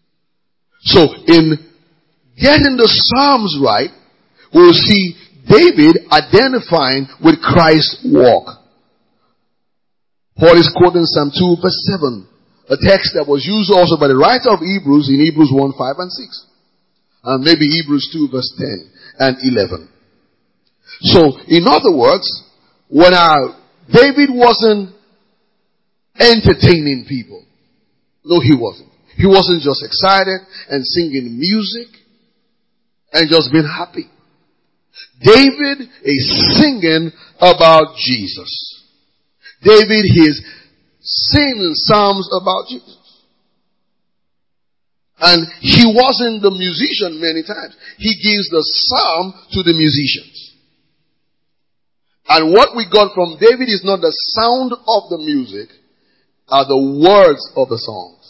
So in getting the Psalms right, we'll see David identifying with Christ's walk. Paul is quoting Psalm two verse seven. A text that was used also by the writer of Hebrews in Hebrews one, five and six. And maybe Hebrews two verse ten and eleven. So, in other words, when our David wasn't entertaining people. No, he wasn't. He wasn't just excited and singing music and just being happy. David is singing about Jesus. David is singing psalms about Jesus. And he wasn't the musician many times. He gives the psalm to the musicians. And what we got from David is not the sound of the music, are the words of the songs.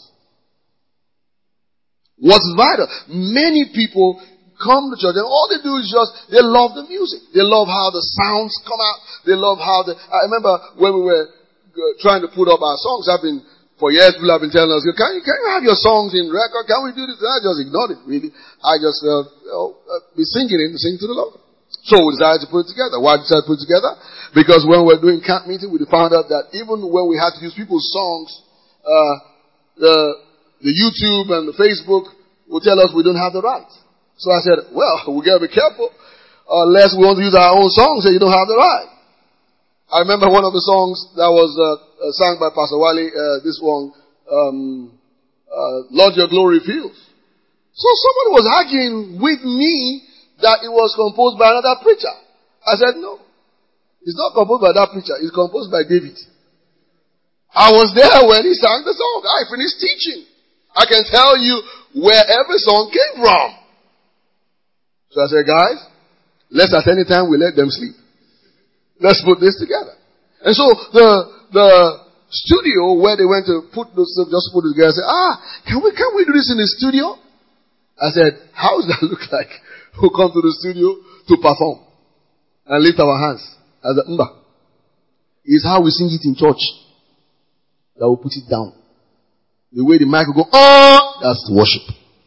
What's vital? Many people come to church and all they do is just, they love the music. They love how the sounds come out. They love how the, I remember when we were trying to put up our songs, I've been, for years people have been telling us, can you, can you have your songs in record? Can we do this? And I just ignored it really. I just, uh, you know, uh, be singing it and sing to the Lord. So we decided to put it together. Why did we decide to put it together? Because when we were doing camp meeting, we found out that even when we had to use people's songs, uh, the, the YouTube and the Facebook will tell us we don't have the right. So I said, well, we gotta be careful, unless we want to use our own songs and you don't have the right. I remember one of the songs that was uh, uh, sung by Pastor Wally, uh, this one, um, uh, Lord Your Glory Fills. So somebody was arguing with me that it was composed by another preacher. I said, no. It's not composed by that preacher. It's composed by David. I was there when he sang the song. I finished teaching. I can tell you where every song came from. So I said, guys, let's at any time we let them sleep. Let's put this together. And so the, the studio where they went to put this, just put it together, said, ah, can we, can we do this in the studio? I said, how does that look like? Who come to the studio to perform and lift our hands as a umba. It's how we sing it in church that we put it down. The way the mic will go, oh, that's worship.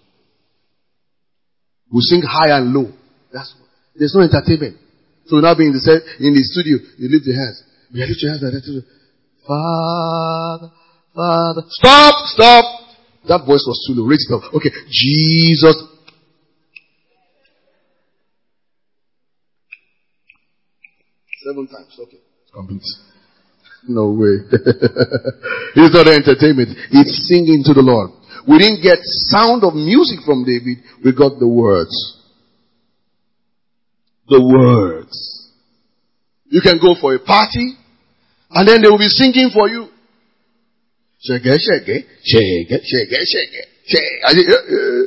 We sing high and low. That's, there's no entertainment. So now being in the set, in the studio, you lift your hands. You lift your hands like that. Father, Father. Stop, stop. That voice was too low. Raise it up. Okay. Jesus. Seven times. Okay. It's complete. No way. It's not entertainment. It's singing to the Lord. We didn't get sound of music from David. We got the words. The words. You can go for a party and then they will be singing for you. Shake it, shake it, shake it, shake it, shake it, shake it.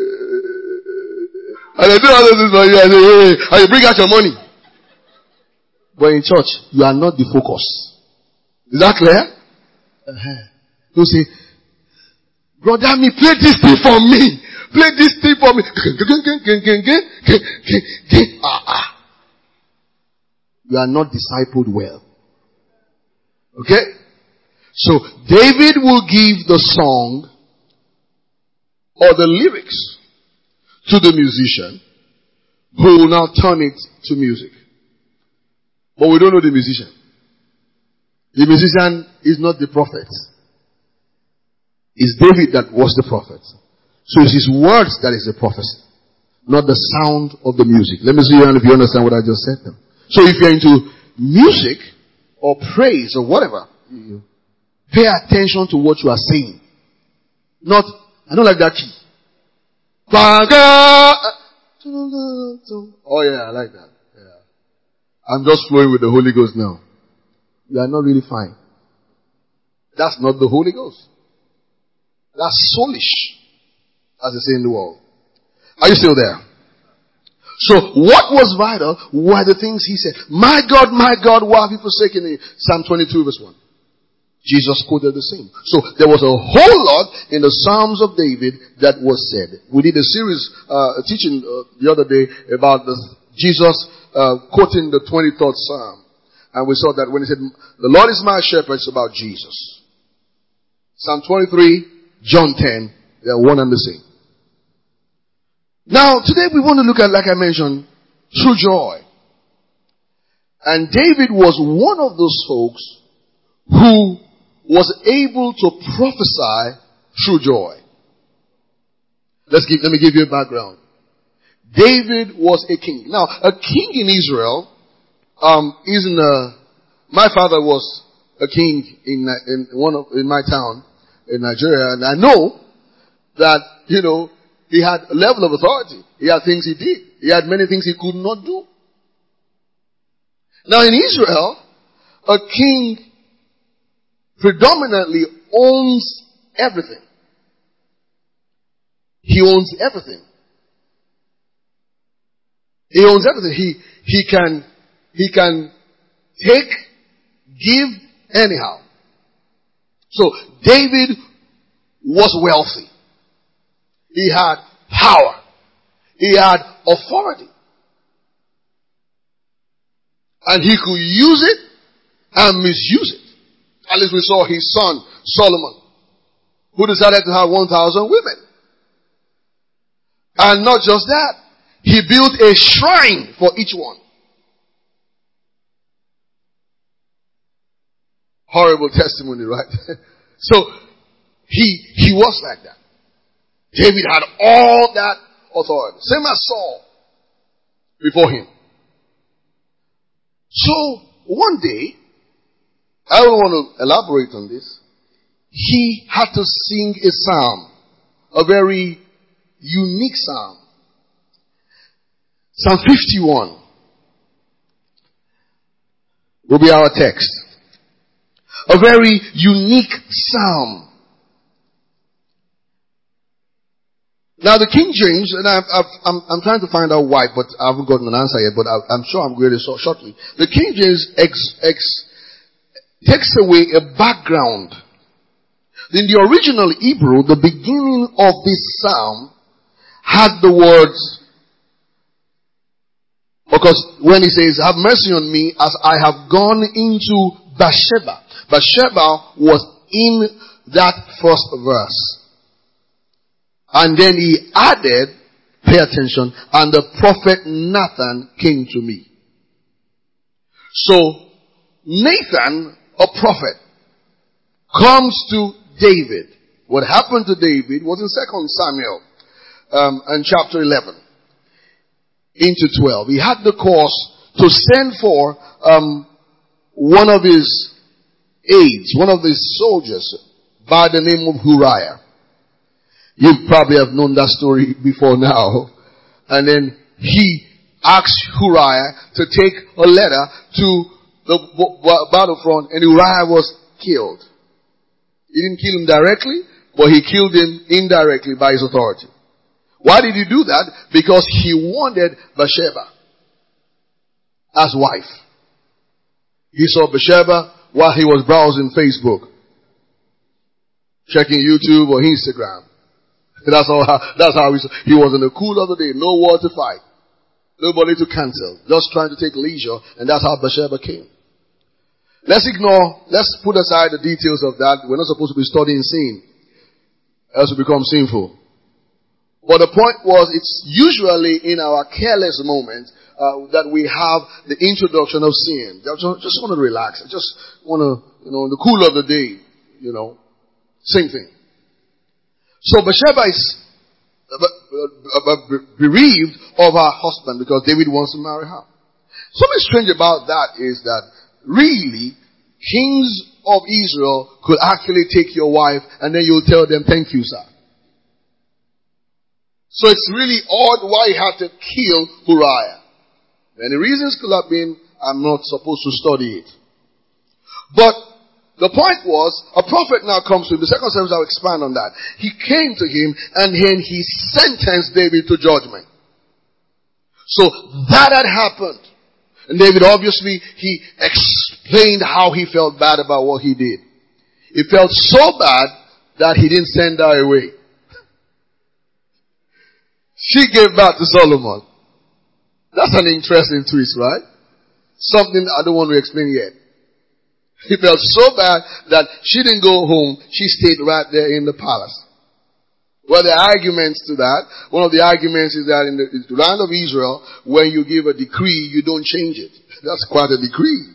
And they do all this for you and they, and you bring out your money. But in church, you are not the focus. Is that clear? Uh-huh. You say, brother, me play this thing for me. Play this thing for me. ah, ah. You are not discipled well. Okay? So David will give the song or the lyrics to the musician, who will now turn it to music. But we don't know the musician. The musician is not the prophet. It's David that was the prophet. So it's his words that is the prophecy, not the sound of the music. Let me see if you understand what I just said now. So if you're into music or praise or whatever, pay attention to what you are saying. Not, I don't like that key. Oh yeah, I like that. Yeah. I'm just flowing with the Holy Ghost now. You are not really fine. That's not the Holy Ghost. That's soulish, as they say in the world. Are you still there? So what was vital were the things he said. My God, my God, why have you forsaken me? Psalm twenty-two verse one. Jesus quoted the same. So there was a whole lot in the Psalms of David that was said. We did a series, uh, teaching uh, the other day about the, Jesus uh, quoting the twenty-third Psalm. And we saw that when he said, the Lord is my shepherd, it's about Jesus. Psalm twenty-three, John ten, they are one and the same. Now, today we want to look at, like I mentioned, true joy. And David was one of those folks who was able to prophesy true joy. Let's give, let me give you a background. David was a king. Now, a king in Israel, um, isn't a, my father was a king in, in one of, in my town in Nigeria, and I know that, you know, he had a level of authority. He had things he did. He had many things he could not do. Now in Israel, a king predominantly owns everything. He owns everything. He owns everything. He, he can, he can take, give anyhow. So David was wealthy. He had power. He had authority. And he could use it and misuse it. At least we saw his son, Solomon, who decided to have one thousand women. And not just that, he built a shrine for each one. Horrible testimony, right? So, he, he was like that. David had all that authority. Same as Saul before him. So, one day, I don't want to elaborate on this. He had to sing a psalm. A very unique psalm. Psalm fifty-one will be our text. A very unique psalm. Now the King James, and I've, I've, I'm, I'm trying to find out why, but I haven't gotten an answer yet, but I, I'm sure I'm going to so shortly. The King James ex, ex, takes away a background. In the original Hebrew, the beginning of this psalm had the words, because when he says, have mercy on me as I have gone into Bathsheba. Bathsheba was in that first verse. And then he added, pay attention, and the prophet Nathan came to me. So, Nathan, a prophet, comes to David. What happened to David was in Second Samuel, um, and chapter eleven, into twelve. He had the cause to send for, um, one of his aides, one of his soldiers, by the name of Uriah. You probably have known that story before now. And then he asked Uriah to take a letter to the battlefront, and Uriah was killed. He didn't kill him directly, but he killed him indirectly by his authority. Why did he do that? Because he wanted Bathsheba as wife. He saw Bathsheba while he was browsing Facebook, checking YouTube or Instagram. That's how, that's how he, he was in the cool of the day. No war to fight. Nobody to cancel. Just trying to take leisure. And that's how Bathsheba came. Let's ignore, let's put aside the details of that. We're not supposed to be studying sin. Else we become sinful. But the point was, it's usually in our careless moments uh, that we have the introduction of sin. I just, just want to relax. I just want to, you know, in the cool of the day, you know, same thing. So Bathsheba is bereaved of her husband because David wants to marry her. Something strange about that is that really, kings of Israel could actually take your wife and then you'll tell them, thank you, sir. So it's really odd why he had to kill Uriah. Many reasons could have been, I'm not supposed to study it. But the point was, a prophet now comes to him. The second service I'll expand on that. He came to him and then he sentenced David to judgment. So that had happened. And David obviously, he explained how he felt bad about what he did. He felt so bad that he didn't send her away. She gave back to Solomon. That's an interesting twist, right? Something I don't want to explain yet. He felt so bad that she didn't go home. She stayed right there in the palace. Well, there are arguments to that. One of the arguments is that in the, in the land of Israel, when you give a decree, you don't change it. That's quite a decree.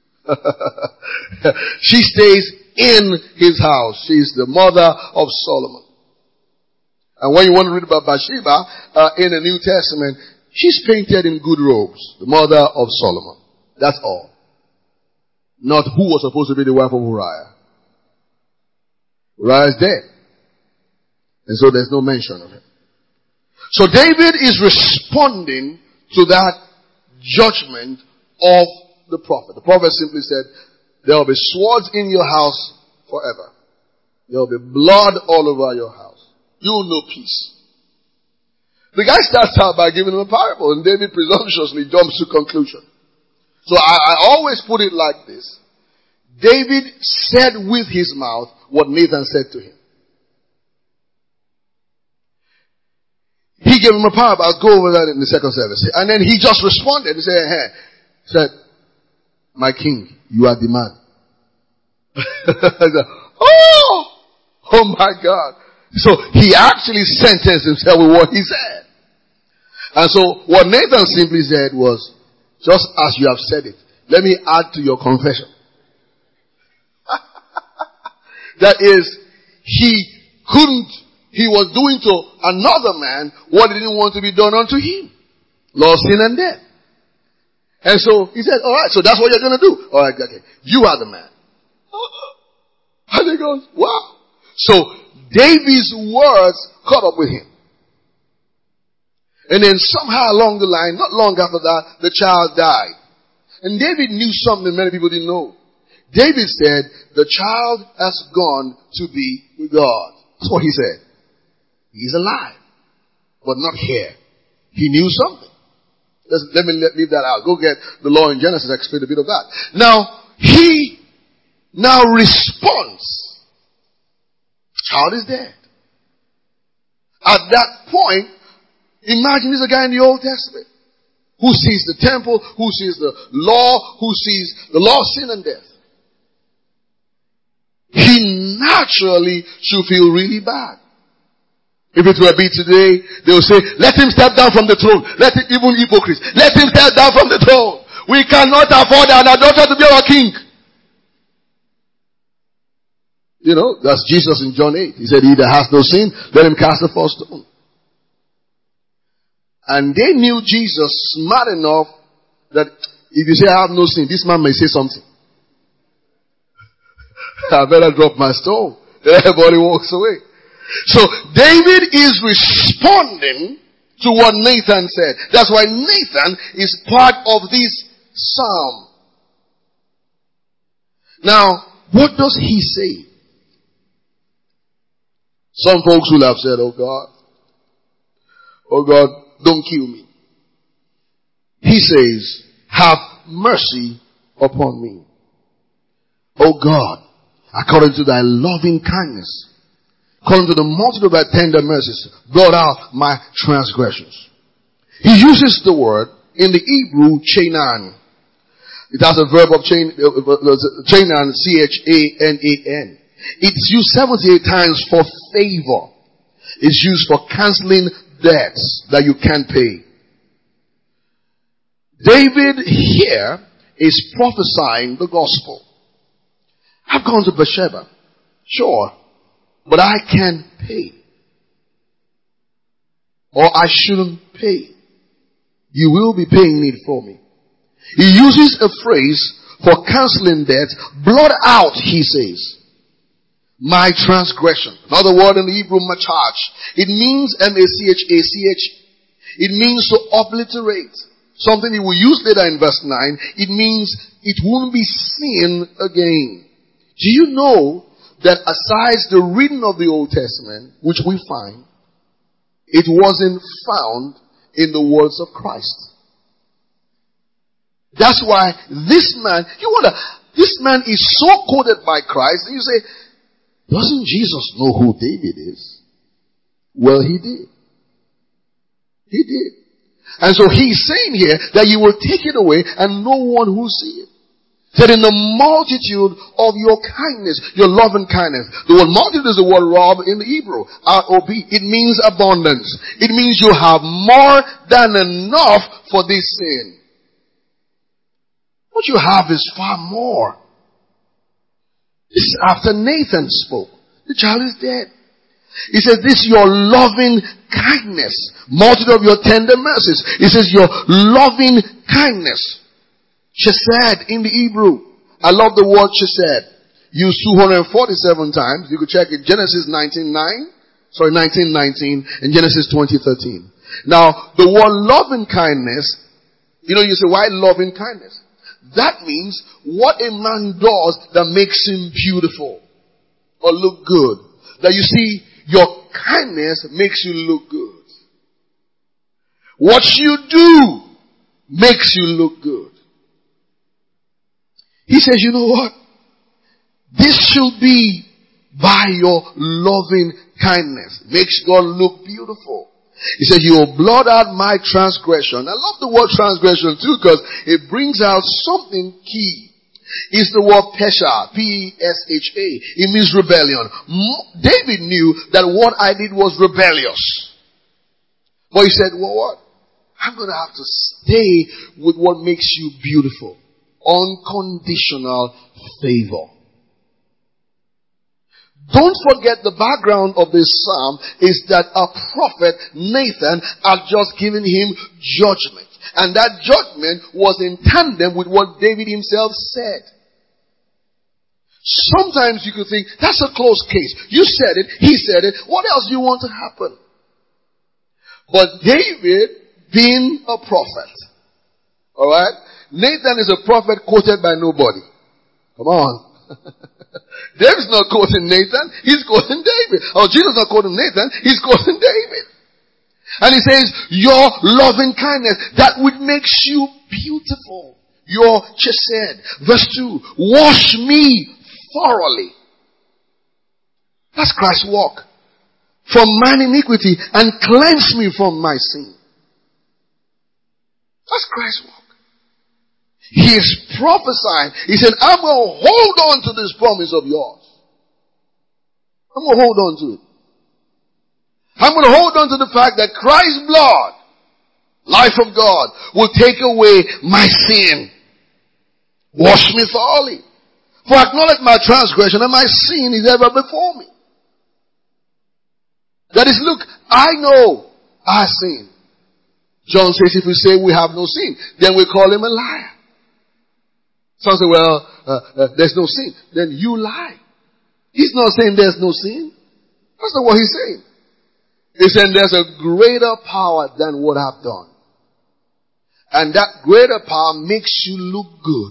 She stays in his house. She's the mother of Solomon. And when you want to read about Bathsheba, uh, in the New Testament, she's painted in good robes. The mother of Solomon. That's all. Not who was supposed to be the wife of Uriah. Uriah is dead. And so there's no mention of him. So David is responding to that judgment of the prophet. The prophet simply said, there will be swords in your house forever. There will be blood all over your house. You will know peace. The guy starts out by giving him a parable, and David presumptuously jumps to conclusion. So I, I always put it like this. David said with his mouth what Nathan said to him. He gave him a parable. I'll go over that in the second service. And then he just responded. He said, hey, he said, my king, you are the man. I said, oh, oh my God. So he actually sentenced himself with what he said. And so what Nathan simply said was, just as you have said it, let me add to your confession. That is, he couldn't, he was doing to another man what he didn't want to be done unto him. Lost, sin, and death. And so he said, alright, so that's what you're going to do. Alright, okay. You are the man. And he goes, wow. So David's words caught up with him. And then somehow along the line, not long after that, the child died. And David knew something many people didn't know. David said, the child has gone to be with God. That's what he said. He's alive, but not here. He knew something. Let's, let me let, leave that out. Go get the law in Genesis, explain a bit of that. Now, he now responds. Child is dead. At that point, imagine there's a guy in the Old Testament who sees the temple, who sees the law, who sees the law, sin, and death. He naturally should feel really bad. If it were be today, they will say, let him step down from the throne. Let it, even hypocrites, let him step down from the throne. We cannot afford an adulterer to be our king. You know, that's Jesus in John eight. He said, he that has no sin, let him cast the first stone. And they knew Jesus smart enough that if you say, I have no sin, this man may say something. I better drop my stone. Everybody walks away. So David is responding to what Nathan said. That's why Nathan is part of this psalm. Now, what does he say? Some folks will have said, oh God, oh God, don't kill me. He says, have mercy upon me. Oh God, according to thy loving kindness, According to the multitude of thy tender mercies, blot out my transgressions. He uses the word in the Hebrew, chainan. It has a verb of chain, chainan, C H A N A N. It's used seventy-eight times for favor. It's used for canceling debts that you can't pay. David here is prophesying the gospel. I've gone to Bathsheba. Sure. But I can't pay. Or I shouldn't pay. You will be paying it for me. He uses a phrase for canceling debt. Blot out, he says, my transgression. Another word in the Hebrew, machach. It means M A C H A C H. It means to obliterate. Something he will use later in verse nine. It means it won't be seen again. Do you know that aside the reading of the Old Testament, which we find, it wasn't found in the words of Christ? That's why this man, you wonder, this man is so quoted by Christ, and you say, doesn't Jesus know who David is? Well, he did. He did. And so he's saying here that you will take it away and no one will see it. Said in the multitude of your kindness, your love and kindness. The word multitude is the word rob in the Hebrew. R O B. It means abundance. It means you have more than enough for this sin. What you have is far more. This is after Nathan spoke. The child is dead. He says, this is your loving kindness. Multitude of your tender mercies. He says, your loving kindness. Chesed in the Hebrew. I love the word chesed. Used two hundred forty-seven times. You could check it. Genesis nineteen nine. Sorry, nineteen nineteen. And Genesis twenty thirteen. Now, the word loving kindness. You know, you say, why loving kindness? That means what a man does that makes him beautiful. Or look good. That you see, your kindness makes you look good. What you do makes you look good. He says, you know what? This should be by your loving kindness. Makes God look beautiful. He says, you will blot out my transgression. I love the word transgression too because it brings out something key. It's the word pesha, P E S H A. It means rebellion. David knew that what I did was rebellious. But he said, well, what? I'm going to have to stay with what makes you beautiful. Unconditional favor. Don't forget the background of this psalm is that a prophet, Nathan, had just given him judgment. And that judgment was in tandem with what David himself said. Sometimes you could think, that's a close case. You said it, he said it. What else do you want to happen? But David, being a prophet, alright? Nathan is a prophet quoted by nobody. Come on. David's not quoting Nathan, he's quoting David. Oh, Jesus is not quoting Nathan, he's quoting David. And he says, your loving kindness, that which makes you beautiful. Your chesed. Verse two, wash me thoroughly. That's Christ's walk. From mine iniquity and cleanse me from my sin. That's Christ's walk. He is prophesying. He said, I'm going to hold on to this promise of yours. I'm going to hold on to it. I'm going to hold on to the fact that Christ's blood, life of God, will take away my sin. Wash me thoroughly. For I acknowledge my transgression and my sin is ever before me. That is, look, I know I sin. John says if we say we have no sin, then we call him a liar. Some say, well, uh, uh, there's no sin. Then you lie. He's not saying there's no sin. That's not what he's saying. He's saying there's a greater power than what I've done. And that greater power makes you look good.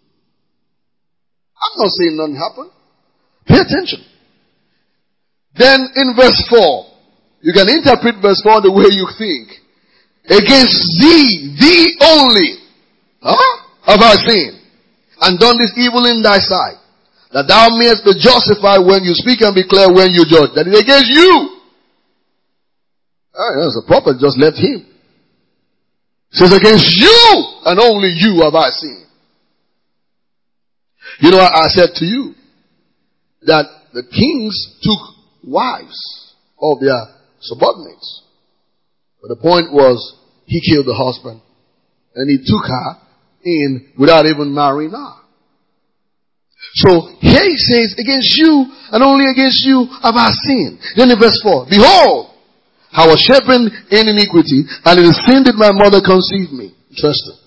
I'm not saying nothing happened. Pay attention. Then in verse four, you can interpret verse four the way you think. Against thee, thee only, huh, have I sinned, and done this evil in thy sight, That thou mayest be justified when you speak and be clear when you judge. That is against you. Ah, yes, the prophet just left him. It says against you and only you have I sinned. You know, I said to you that the kings took wives of their subordinates. But the point was, he killed the husband and he took her in without even marrying her. So here he says, against you and only against you have I sinned. Then in verse four, behold, I was shapen in iniquity, and in sin did my mother conceive me. Interesting.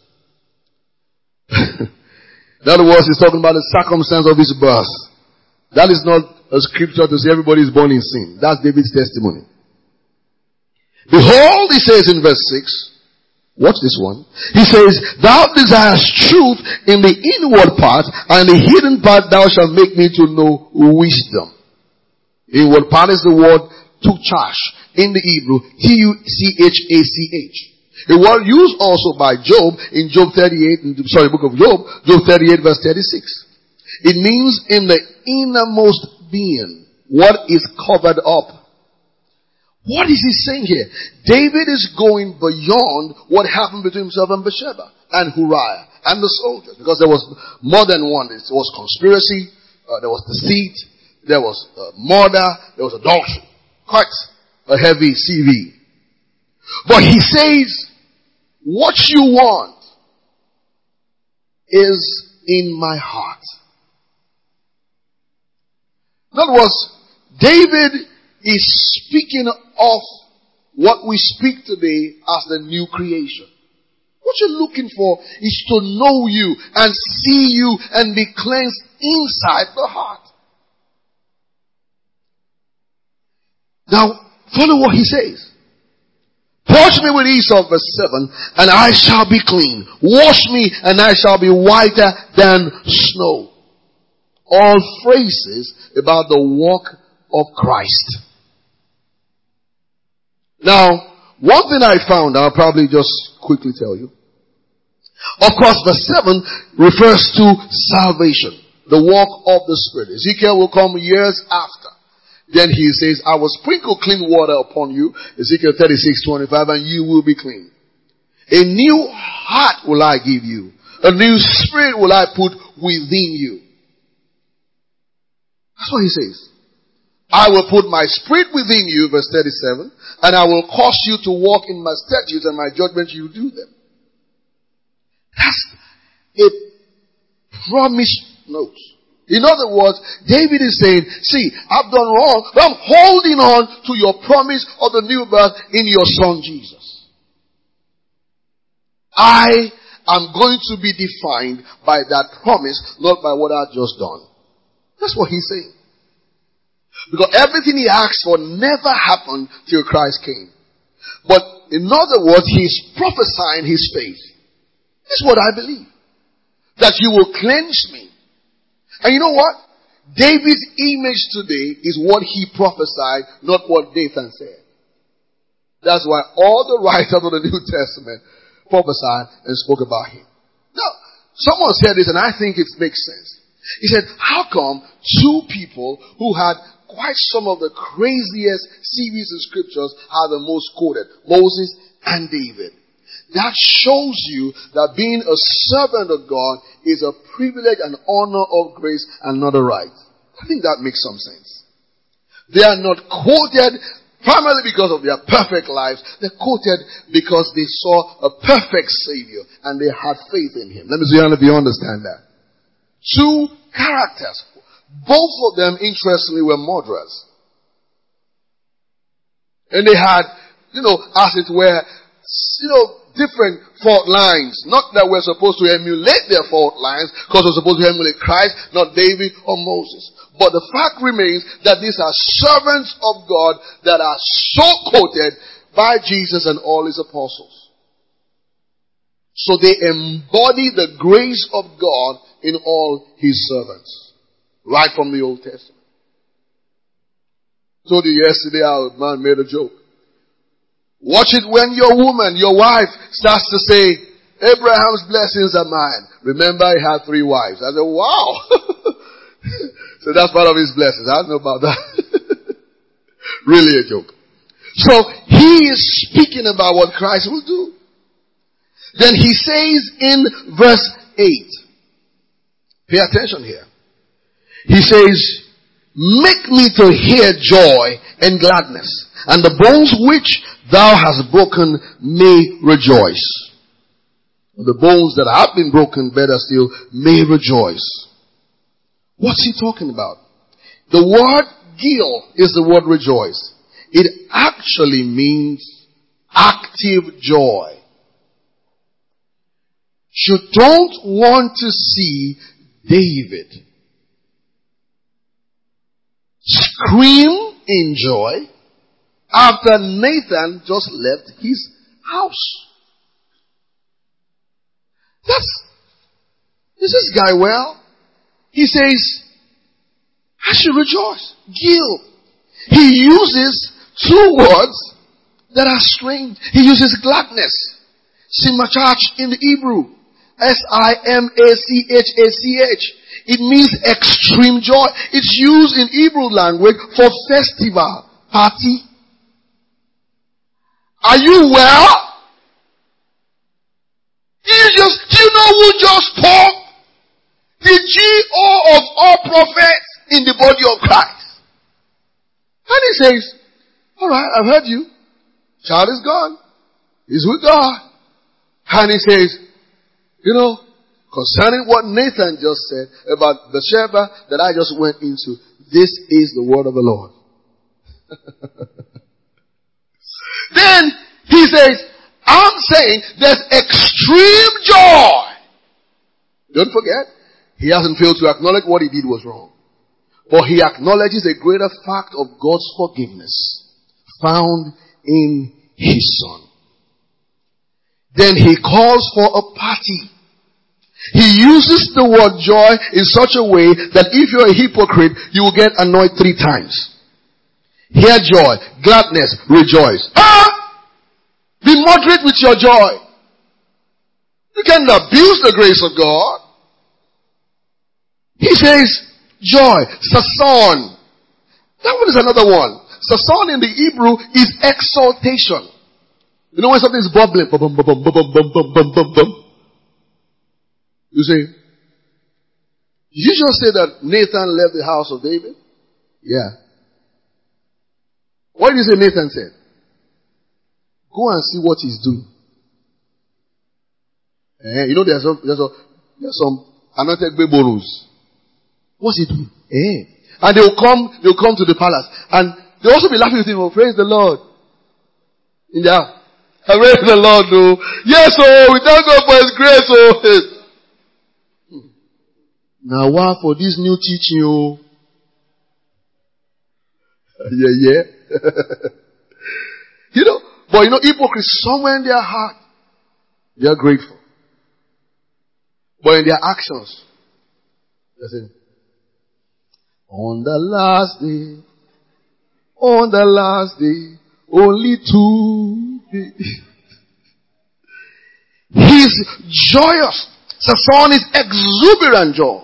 In other words, he's talking about the circumstance of his birth. That is not a scripture to say everybody is born in sin. That's David's testimony. Behold, he says in verse six, watch this one. He says, thou desirest truth in the inward part, and the hidden part thou shalt make me to know wisdom. The inward part is the word tuchash in the Hebrew, T U C H A C H. A word used also by Job in Job thirty-eight, sorry, book of Job, Job thirty-eight verse thirty-six. It means in the innermost being, what is covered up. What is he saying here? David is going beyond what happened between himself and Bathsheba and Uriah and the soldiers, because there was more than one. There was conspiracy, uh, there was deceit, there was uh, murder, there was adultery. Quite a heavy C V. But he says, what you want is in my heart. In other words, David is speaking of what we speak today as the new creation. What you're looking for is to know you and see you and be cleansed inside the heart. Now, follow what he says. Purge me with hyssop, verse seven, and I shall be clean. Wash me, and I shall be whiter than snow. All phrases about the work of Christ. Now, one thing I found, I'll probably just quickly tell you. Of course, verse seven refers to salvation, the work of the Spirit. Ezekiel will come years after. Then he says, I will sprinkle clean water upon you, Ezekiel thirty-six twenty-five, and you will be clean. A new heart will I give you. A new spirit will I put within you. That's what he says. I will put my spirit within you, verse thirty-seven, and I will cause you to walk in my statutes and my judgments, you do them. That's a promise note. In other words, David is saying, see, I've done wrong, but I'm holding on to your promise of the new birth in your son Jesus. I am going to be defined by that promise, not by what I've just done. That's what he's saying. Because everything he asked for never happened till Christ came. But in other words, he's prophesying his faith. This is what I believe. That you will cleanse me. And you know what? David's image today is what he prophesied, not what Nathan said. That's why all the writers of the New Testament prophesied and spoke about him. Now, someone said this and I think it makes sense. He said, how come two people who had quite some of the craziest series of scriptures are the most quoted? Moses and David. That shows you that being a servant of God is a privilege and honor of grace and not a right. I think that makes some sense. They are not quoted primarily because of their perfect lives. They're quoted because they saw a perfect Savior and they had faith in Him. Let me see if you understand that. Two characters. Both of them, interestingly, were murderers. And they had, you know, as it were, you know, different fault lines. Not that we're supposed to emulate their fault lines, because we're supposed to emulate Christ, not David or Moses. But the fact remains that these are servants of God that are so quoted by Jesus and all His apostles. So they embody the grace of God in all His servants. Right from the Old Testament. I told you yesterday how a man made a joke. Watch it when your woman, your wife, starts to say, Abraham's blessings are mine. Remember, he had three wives. I said, wow. So that's part of his blessings. I don't know about that. Really a joke. So he is speaking about what Christ will do. Then he says in verse eight, pay attention here. He says, make me to hear joy and gladness, and the bones which thou hast broken may rejoice. The bones that have been broken, better still, may rejoice. What's he talking about? The word gil is the word rejoice. It actually means active joy. You don't want to see David scream in joy after Nathan just left his house. That's, is this guy well? He says, I should rejoice. Gil. He uses two words that are strange. He uses gladness. Simachach in the Hebrew. S I M A C H A C H. It means extreme joy. It's used in Hebrew language for festival, party. Are you well? You just, do you know who just spoke? The G O of all prophets in the body of Christ. And he says, alright, I've heard you. Child is gone. He's with God. And he says, you know, concerning what Nathan just said about Bathsheba that I just went into, this is the word of the Lord. Then he says, I'm saying there's extreme joy. Don't forget, he hasn't failed to acknowledge what he did was wrong. But he acknowledges a greater fact of God's forgiveness found in his son. Then he calls for a party. He uses the word joy in such a way that if you're a hypocrite, you will get annoyed three times. Hear joy, gladness, rejoice. Ah! Be moderate with your joy. You can't abuse the grace of God. He says, joy, sason. That one is another one. Sason in the Hebrew is exaltation. You know when something is bubbling? Bum, bum, bum, bum, bum, bum, bum, bum, bum. You say, did you just say that Nathan left the house of David? Yeah. What did you say Nathan said? Go and see what he's doing. Eh, you know there's some, there's some, there's some anointed baborus. What's he doing? Eh. And they'll come, they'll come to the palace. And they'll also be laughing with him. Oh, praise the Lord. In their house. Praise the Lord, oh. Yes, oh, we thank God for his grace, oh. Now, why for this new teaching, oh? Yeah, yeah. You know, but you know, hypocrites, somewhere in their heart, they are grateful. But in their actions, they say, on the last day, on the last day, only two days. He's joyous. Sason is exuberant joy.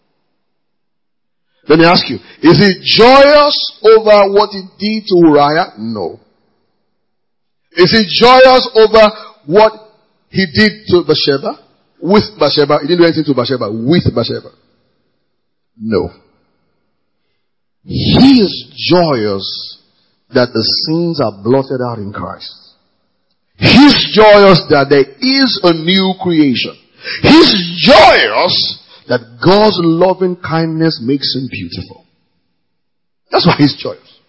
Let me ask you, is he joyous over what he did to Uriah? No. Is he joyous over what he did to Bathsheba? With Bathsheba? He didn't do anything to Bathsheba. With Bathsheba? No. He is joyous that the sins are blotted out in Christ. He's joyous that there is a new creation. He's joyous that God's loving kindness makes him beautiful. That's why he's joyous.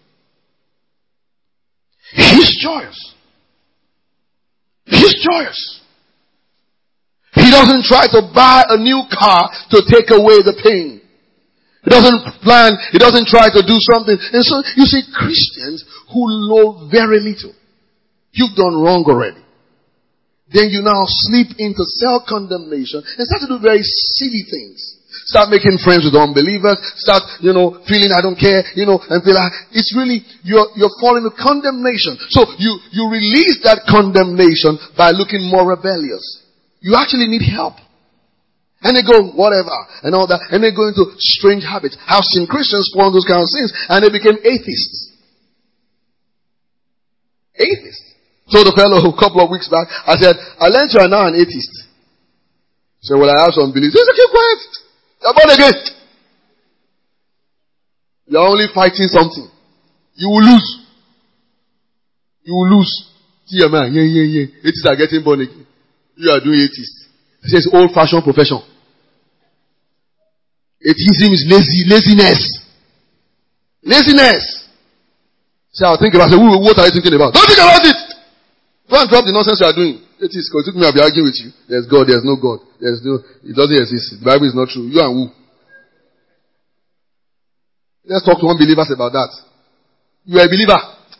He's joyous. He's joyous. He doesn't try to buy a new car to take away the pain. He doesn't plan, he doesn't try to do something. And so you see Christians who know very little. You've done wrong already. Then you now slip into self-condemnation and start to do very silly things. Start making friends with unbelievers. Start, you know, feeling I don't care, you know, and feel like it's really, you're, you're falling into condemnation. So you, you release that condemnation by looking more rebellious. You actually need help. And they go, whatever, and all that. And they go into strange habits. I've seen Christians fall into those kind of sins, and they became atheists. Atheists. So the fellow a couple of weeks back, I said, I learned you are now an atheist. He said, well, I have some beliefs. He said, keep quiet. You're born again. You're only fighting something. You will lose. You will lose. See a man, yeah, yeah, yeah. Atheists are getting born again. You are doing atheists. He says old-fashioned profession. Atheism is lazy, laziness. Laziness. So I'll think about it. What are you thinking about? Don't think about it. Go and drop the nonsense you are doing. Atheists, because it took me, I'll be arguing with you. There's God, there's no God. There's no, it doesn't exist. The Bible is not true. You and who? Let's talk to unbelievers about that. You are a believer.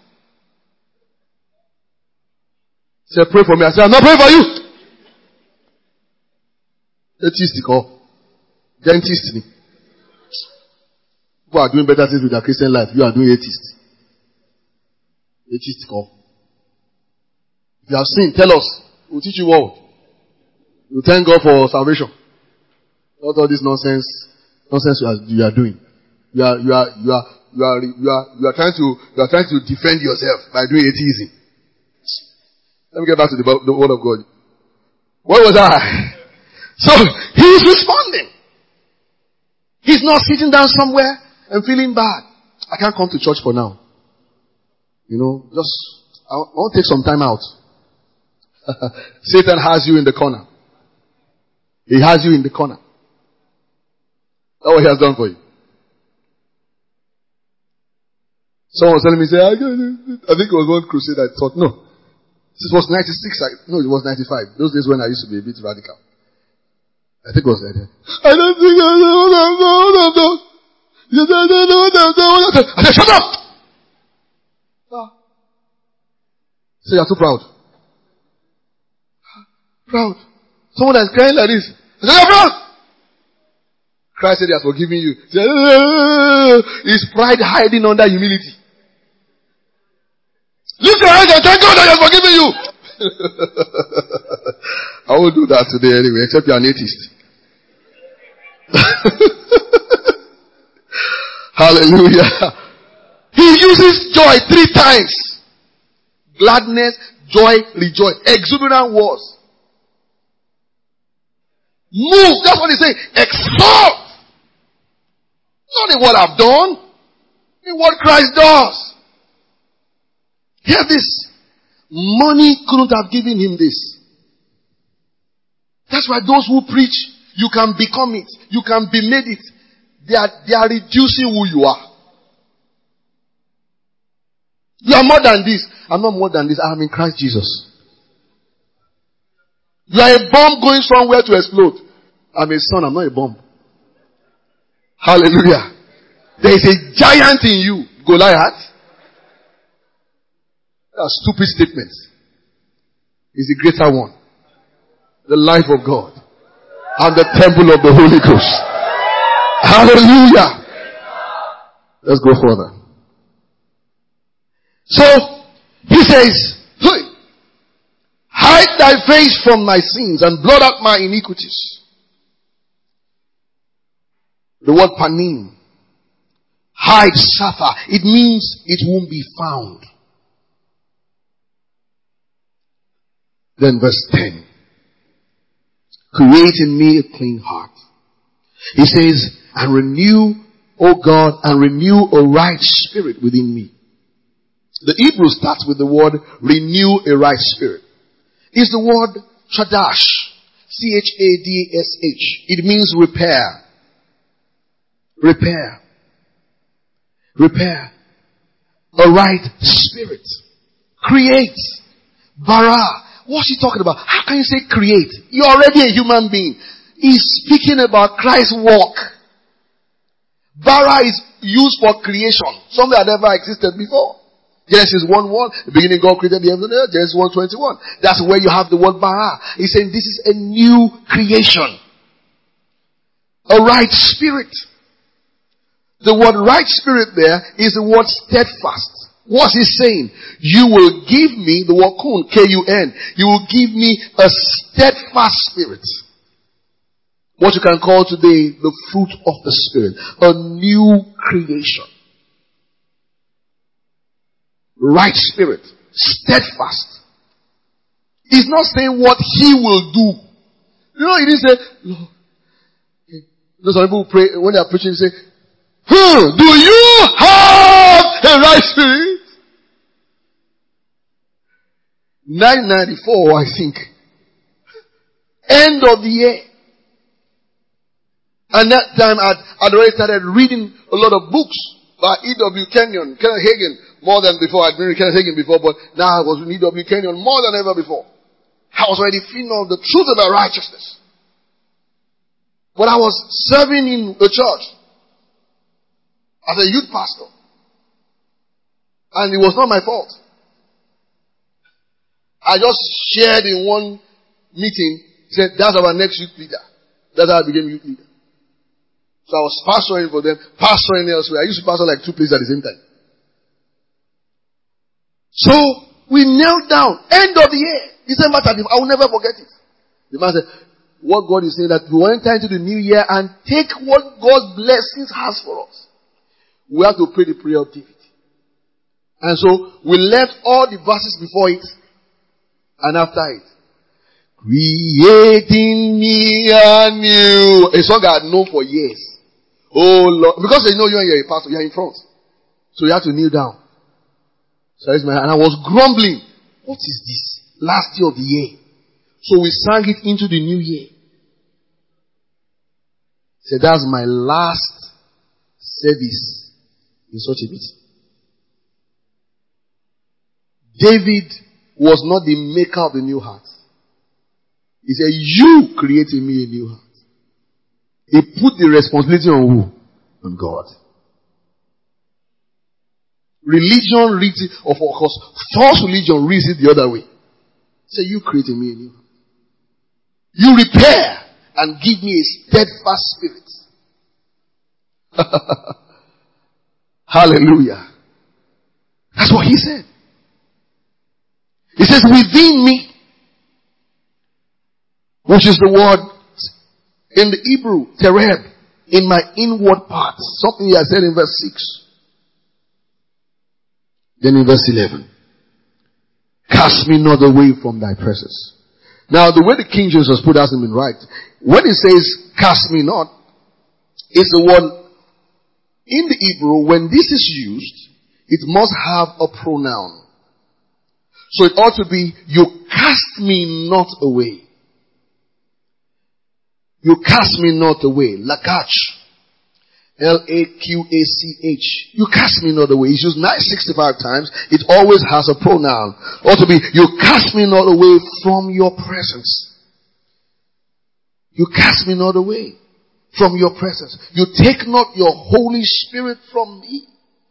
Say, pray for me. I say, I'm not praying for you. Atheist, call. Dentist. People are doing better things with their Christian life. You are doing atheist. Atheist, call. If you have sinned, tell us. We'll teach you what. We'll thank God for salvation. Not all this nonsense, nonsense you are, you are doing. You are, you are, you are, you are, you are, you are trying to, you are trying to defend yourself by doing atheism. Let me get back to the, the word of God. Where was I? So, he is responding. He's not sitting down somewhere and feeling bad. I can't come to church for now. You know, just, I want to take some time out. Satan has you in the corner. He has you in the corner. That's what he has done for you. Someone was telling me, say, I think it was one crusade I thought, no. This was ninety-six, I, no, it was ninety-five. Those days when I used to be a bit radical. I think it was like that. I don't think I know what I'm doing. I don't know what I'm doing. I said, shut up! Ah. So you're too proud. Proud. Someone that's crying like this. I said, you're proud! Christ said he has forgiven you. He said, is pride hiding under humility? Lift your hands and thank God that he has forgiven you. I won't do that today anyway, except you're an atheist. Hallelujah. He uses joy three times. Gladness, joy, rejoice. Exuberant words. Move. That's what he's saying. Exalt. Not in what I've done. In what Christ does. Hear this. Money couldn't have given him this. That's why those who preach, you can become it. You can be made it. They are, they are reducing who you are. You are more than this. I'm not more than this. I am in Christ Jesus. You are a bomb going somewhere to explode. I'm a son. I'm not a bomb. Hallelujah. There is a giant in you. Goliath. They are stupid statements. He's the greater one. The life of God. And the temple of the Holy Ghost. Hallelujah. Let's go further. So, he says, hey, hide thy face from my sins and blot out my iniquities. The word panim. Hide, suffer. It means it won't be found. Then verse ten. Create in me a clean heart. He says, and renew, O God, and renew a right spirit within me. The Hebrew starts with the word renew a right spirit. It's the word chadash. C H A D S H. It means repair. Repair. Repair. A right spirit. Create. Bara. What's he talking about? How can you say create? You're already a human being. He's speaking about Christ's work. Bara is used for creation. Something that never existed before. Genesis one one, the beginning God created the heaven and earth. Genesis one twenty-one. That's where you have the word bara. He's saying this is a new creation. A right spirit. The word right spirit there is the word steadfast. What's he saying? You will give me, the word kun, K U N, you will give me a steadfast spirit. What you can call today the fruit of the Spirit. A new creation. Right spirit. Steadfast. He's not saying what he will do. You know, he didn't say, Lord. You know, some people pray, when they are preaching, they say, huh, do you have a right spirit? nine ninety-four, I think. End of the year. And that time I'd, I'd already started reading a lot of books by E W Kenyon, Kenneth Hagin, more than before. I'd been reading Kenneth Hagin before, but now I was with E W Kenyon more than ever before. I was already feeling of the truth about righteousness. But I was serving in the church as a youth pastor. And it was not my fault. I just shared in one meeting, said, that's our next youth leader. That's how I became youth leader. So I was pastoring for them, pastoring elsewhere. I used to pastor like two places at the same time. So we knelt down, end of the year, December thirtieth, I will never forget it. The man said, what God is saying that we will enter into the new year and take what God's blessings has for us. We have to pray the prayer of David. And so we left all the verses before it and after it. Creating me anew. A song I had known for years. Oh Lord. Because they know you and you're a pastor, you're in front. So you have to kneel down. So and I was grumbling. What is this? Last year of the year. So we sang it into the new year. So that's my last service in such a meeting. David was not the maker of the new heart. He said, you created me a new heart. He put the responsibility on who? On God. Religion reads it, of course, false religion reads it the other way. Say, you created me a new heart. You repair and give me a steadfast spirit. Hallelujah. That's what he said. He says, within me, which is the word in the Hebrew, tereb, in my inward parts. Something he has said in verse six. Then in verse eleven. Cast me not away from thy presence. Now the way the King James has put hasn't been right. When it says, cast me not, it's the word, in the Hebrew, when this is used, it must have a pronoun. So it ought to be, you cast me not away. You cast me not away. Lakach. L A Q A C H. You cast me not away. It's used nine hundred sixty-five times. It always has a pronoun. Ought to be, you cast me not away from your presence. You cast me not away from your presence. You take not your Holy Spirit from me.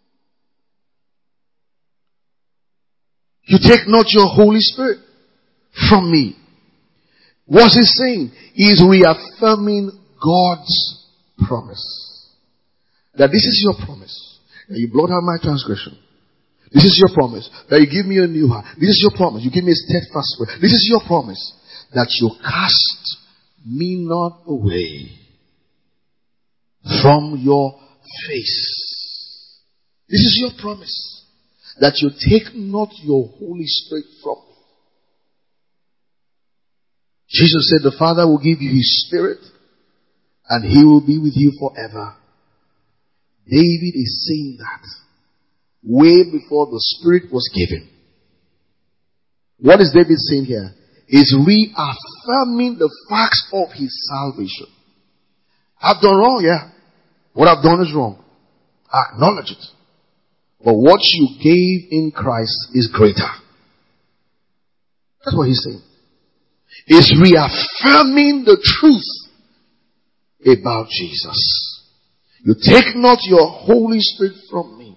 You take not your Holy Spirit from me. What's he saying? He is reaffirming God's promise. That this is your promise. That you blot out my transgression. This is your promise. That you give me a new heart. This is your promise. You give me a steadfast spirit. This is your promise. That you cast me not away from your face. This is your promise. That you take not your Holy Spirit from me. Jesus said the Father will give you His Spirit and He will be with you forever. David is saying that way before the Spirit was given. What is David saying here? Is reaffirming the facts of his salvation. I've done wrong, yeah. What I've done is wrong. I acknowledge it. But what you gave in Christ is greater. That's what he's saying. Is reaffirming the truth about Jesus. You take not your Holy Spirit from me.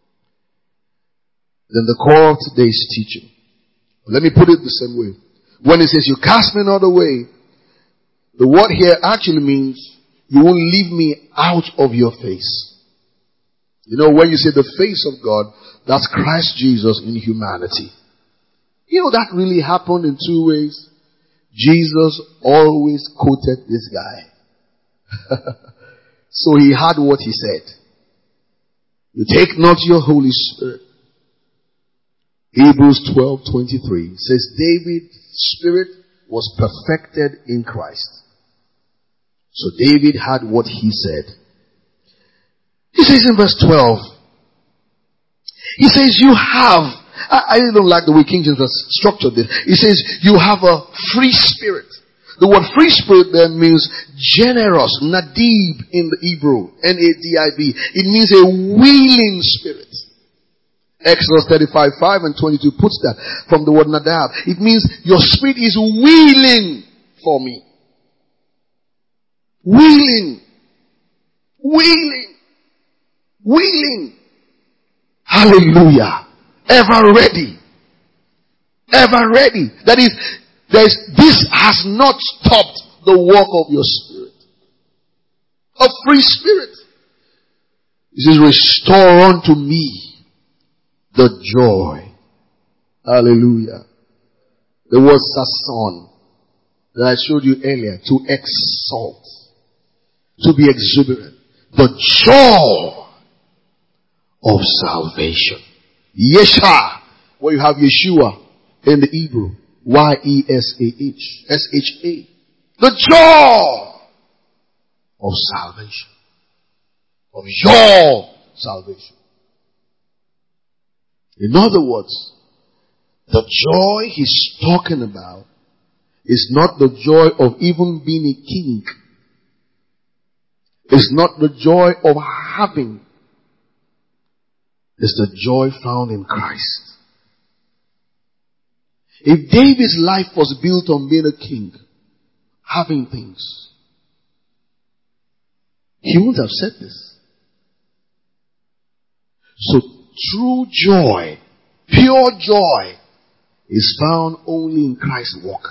Then the core of today's teaching. Let me put it the same way. When it says you cast me not away, the word here actually means you won't leave me out of your face. You know, when you say the face of God, that's Christ Jesus in humanity. You know, that really happened in two ways. Jesus always quoted this guy. So he had what he said. You take not your Holy Spirit. Hebrews twelve twenty-three says David's spirit was perfected in Christ. So David had what he said. He says in verse twelve, he says you have, I, I don't like the way King James has structured this. He says you have a free spirit. The word free spirit there means generous, nadib in the Hebrew, N A D I B. It means a willing spirit. Exodus thirty-five five and twenty-two puts that from the word nadab. It means your spirit is willing for me. Willing. Willing. Willing. Hallelujah. Ever ready. Ever ready. That is, there's, this has not stopped the work of your spirit. A free spirit. It says, restore unto me the joy. Hallelujah. The word sason that I showed you earlier, to exalt, to be exuberant. The joy of salvation. Yeshua, where you have Yeshua in the Hebrew. Y E S A H. S H A. The joy of salvation. Of your salvation. In other words, the joy he's talking about is not the joy of even being a king. It's not the joy of having. It's the joy found in Christ. If David's life was built on being a king, having things, he wouldn't have said this. So true joy, pure joy, is found only in Christ's work.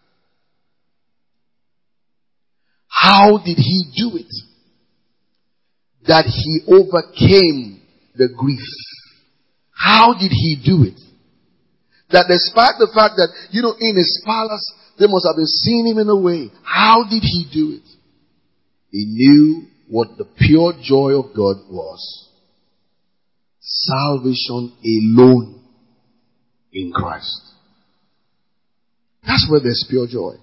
How did he do it? That he overcame the grief. How did he do it? That despite the fact that, you know, in his palace, they must have been seeing him in a way. How did he do it? He knew what the pure joy of God was. Salvation alone in Christ. That's where there's pure joy.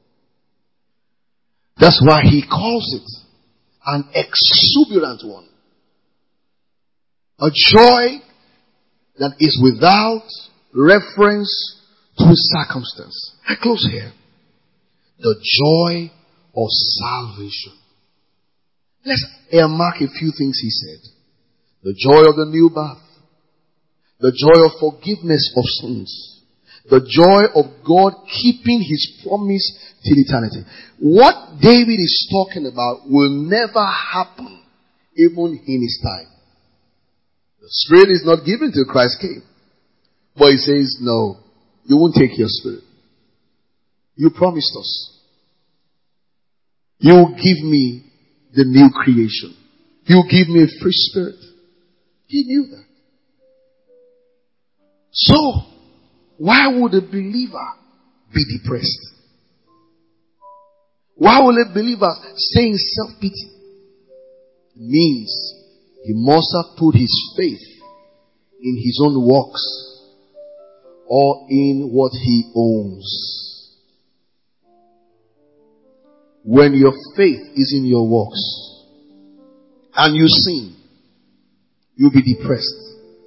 That's why he calls it an exuberant one. A joy that is without reference to his circumstance. I close here. The joy of salvation. Let's earmark a few things he said. The joy of the new birth. The joy of forgiveness of sins. The joy of God keeping his promise till eternity. What David is talking about will never happen even in his time. The Spirit is not given till Christ came. But he says, no, you won't take your Spirit. You promised us. You will give me the new creation. You will give me a free spirit. He knew that. So, why would a believer be depressed? Why will a believer stay in self-pity? It means he must have put his faith in his own works or in what he owns. When your faith is in your works and you sin, you'll be depressed.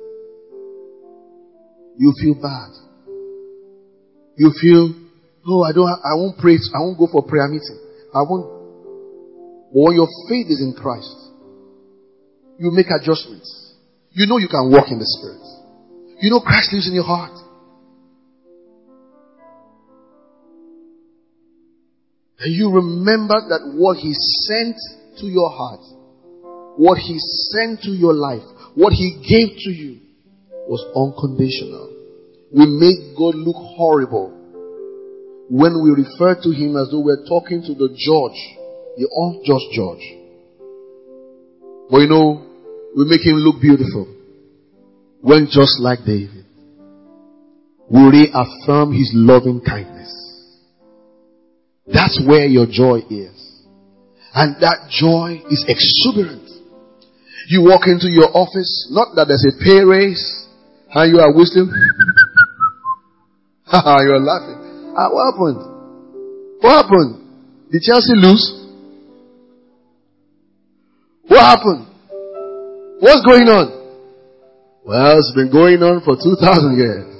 You feel bad. You feel, oh, I don't, I won't pray, I won't go for prayer meeting. I won't. But when your faith is in Christ, you make adjustments. You know you can walk in the Spirit. You know Christ lives in your heart. And you remember that what He sent to your heart, what He sent to your life, what He gave to you was unconditional. We make God look horrible when we refer to Him as though we're talking to the judge, the unjust judge. But you know, we make Him look beautiful when, just like David, we reaffirm His loving kindness. That's where your joy is. And that joy is exuberant. You walk into your office, not that there's a pay raise, and you are whistling. You're laughing. Ah, what happened? What happened? Did Chelsea lose? What happened? What's going on? Well, it's been going on for two thousand years.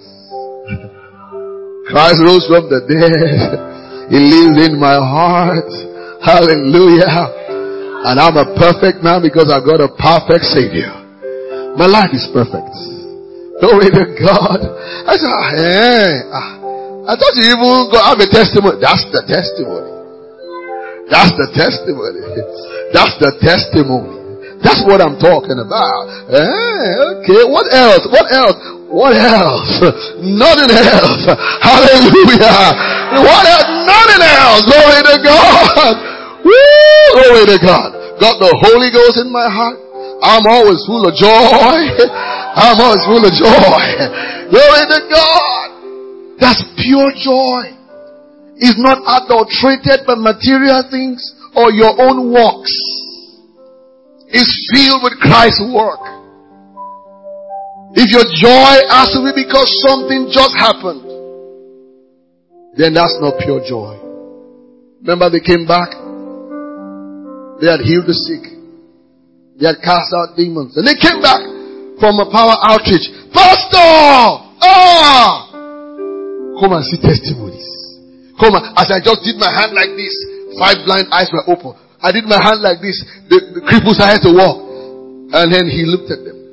Christ rose from the dead. He lives in my heart. Hallelujah. And I'm a perfect man because I've got a perfect Savior. My life is perfect. Glory to God. I said, hey, I thought you even go have a testimony. That's the testimony. That's the testimony. That's the testimony. That's what I'm talking about. Eh, okay, what else? What else? What else? Nothing else. Hallelujah. What else? Nothing else. Glory to God. Woo! Glory to God. Got the Holy Ghost in my heart. I'm always full of joy. I'm always full of joy. Glory to God. That's pure joy. It's not adulterated by material things or your own works. It's filled with Christ's work. If your joy has to be because something just happened, then that's not pure joy. Remember, they came back. They had healed the sick. They had cast out demons. And they came back from a power outreach. Pastor! Ah! Come and see testimonies. Come on. As I just did my hand like this, five blind eyes were open. I did my hand like this. The, the cripples started to walk. And then he looked at them.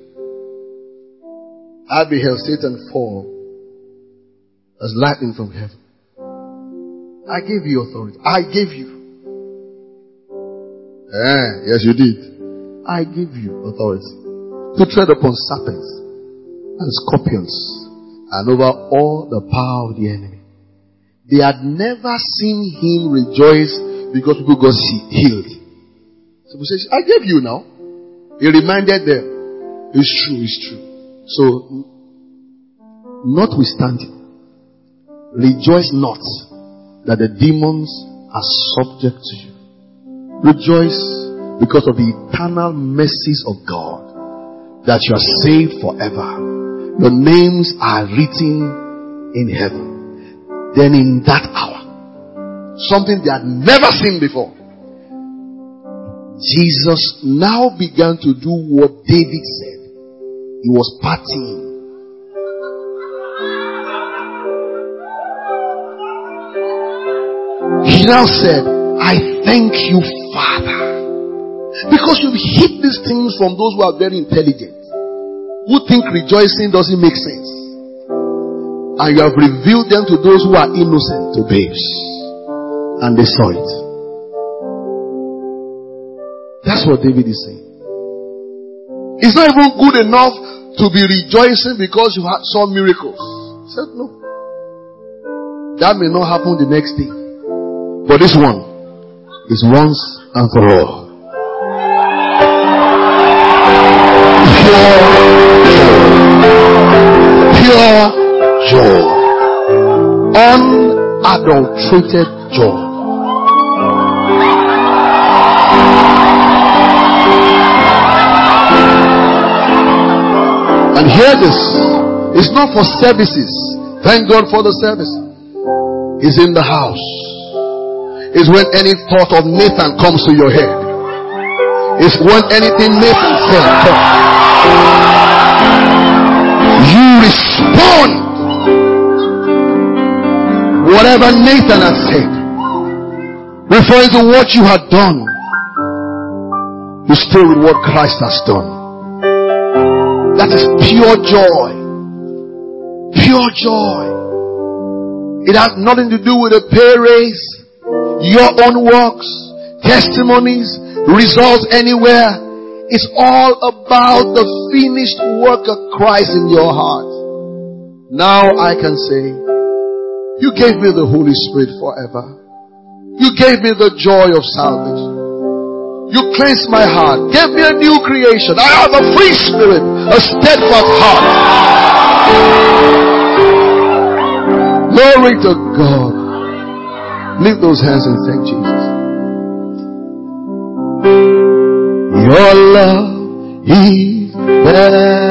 I beheld Satan fall as lightning from heaven. I gave you authority. I gave you. Eh, yes, you did. I give you authority to tread upon serpents and scorpions and over all the power of the enemy. They had never seen him rejoice because people got healed. So he says, I gave you now. He reminded them. It's true, it's true. So, notwithstanding, rejoice not that the demons are subject to you. Rejoice because of the eternal mercies of God, that you are saved forever. Your names are written in heaven. Then in that hour, something they had never seen before, Jesus now began to do what David said. He was partying. He now said, I thank you, Father, because you've hid these things from those who are very intelligent, who think rejoicing doesn't make sense. And you have revealed them to those who are innocent, to babes. And they saw it. That's what David is saying. It's not even good enough to be rejoicing because you saw miracles. He said no. That may not happen the next day. But this one is once and for all. Pure joy. Joy. Unadulterated joy. And hear this. It's not for services. Thank God for the service. It's in the house. It's when any thought of Nathan comes to your head. It's when anything Nathan said. You respond. Whatever Nathan has said, referring to what you had done, you stay with what Christ has done. That is pure joy. Pure joy. It has nothing to do with a pay raise, your own works, testimonies, results anywhere. It's all about the finished work of Christ in your heart. Now I can say, you gave me the Holy Spirit forever. You gave me the joy of salvation. You cleansed my heart, gave me a new creation. I have a free spirit, a steadfast heart. Glory to God. Lift those hands and thank Jesus. Your love is better.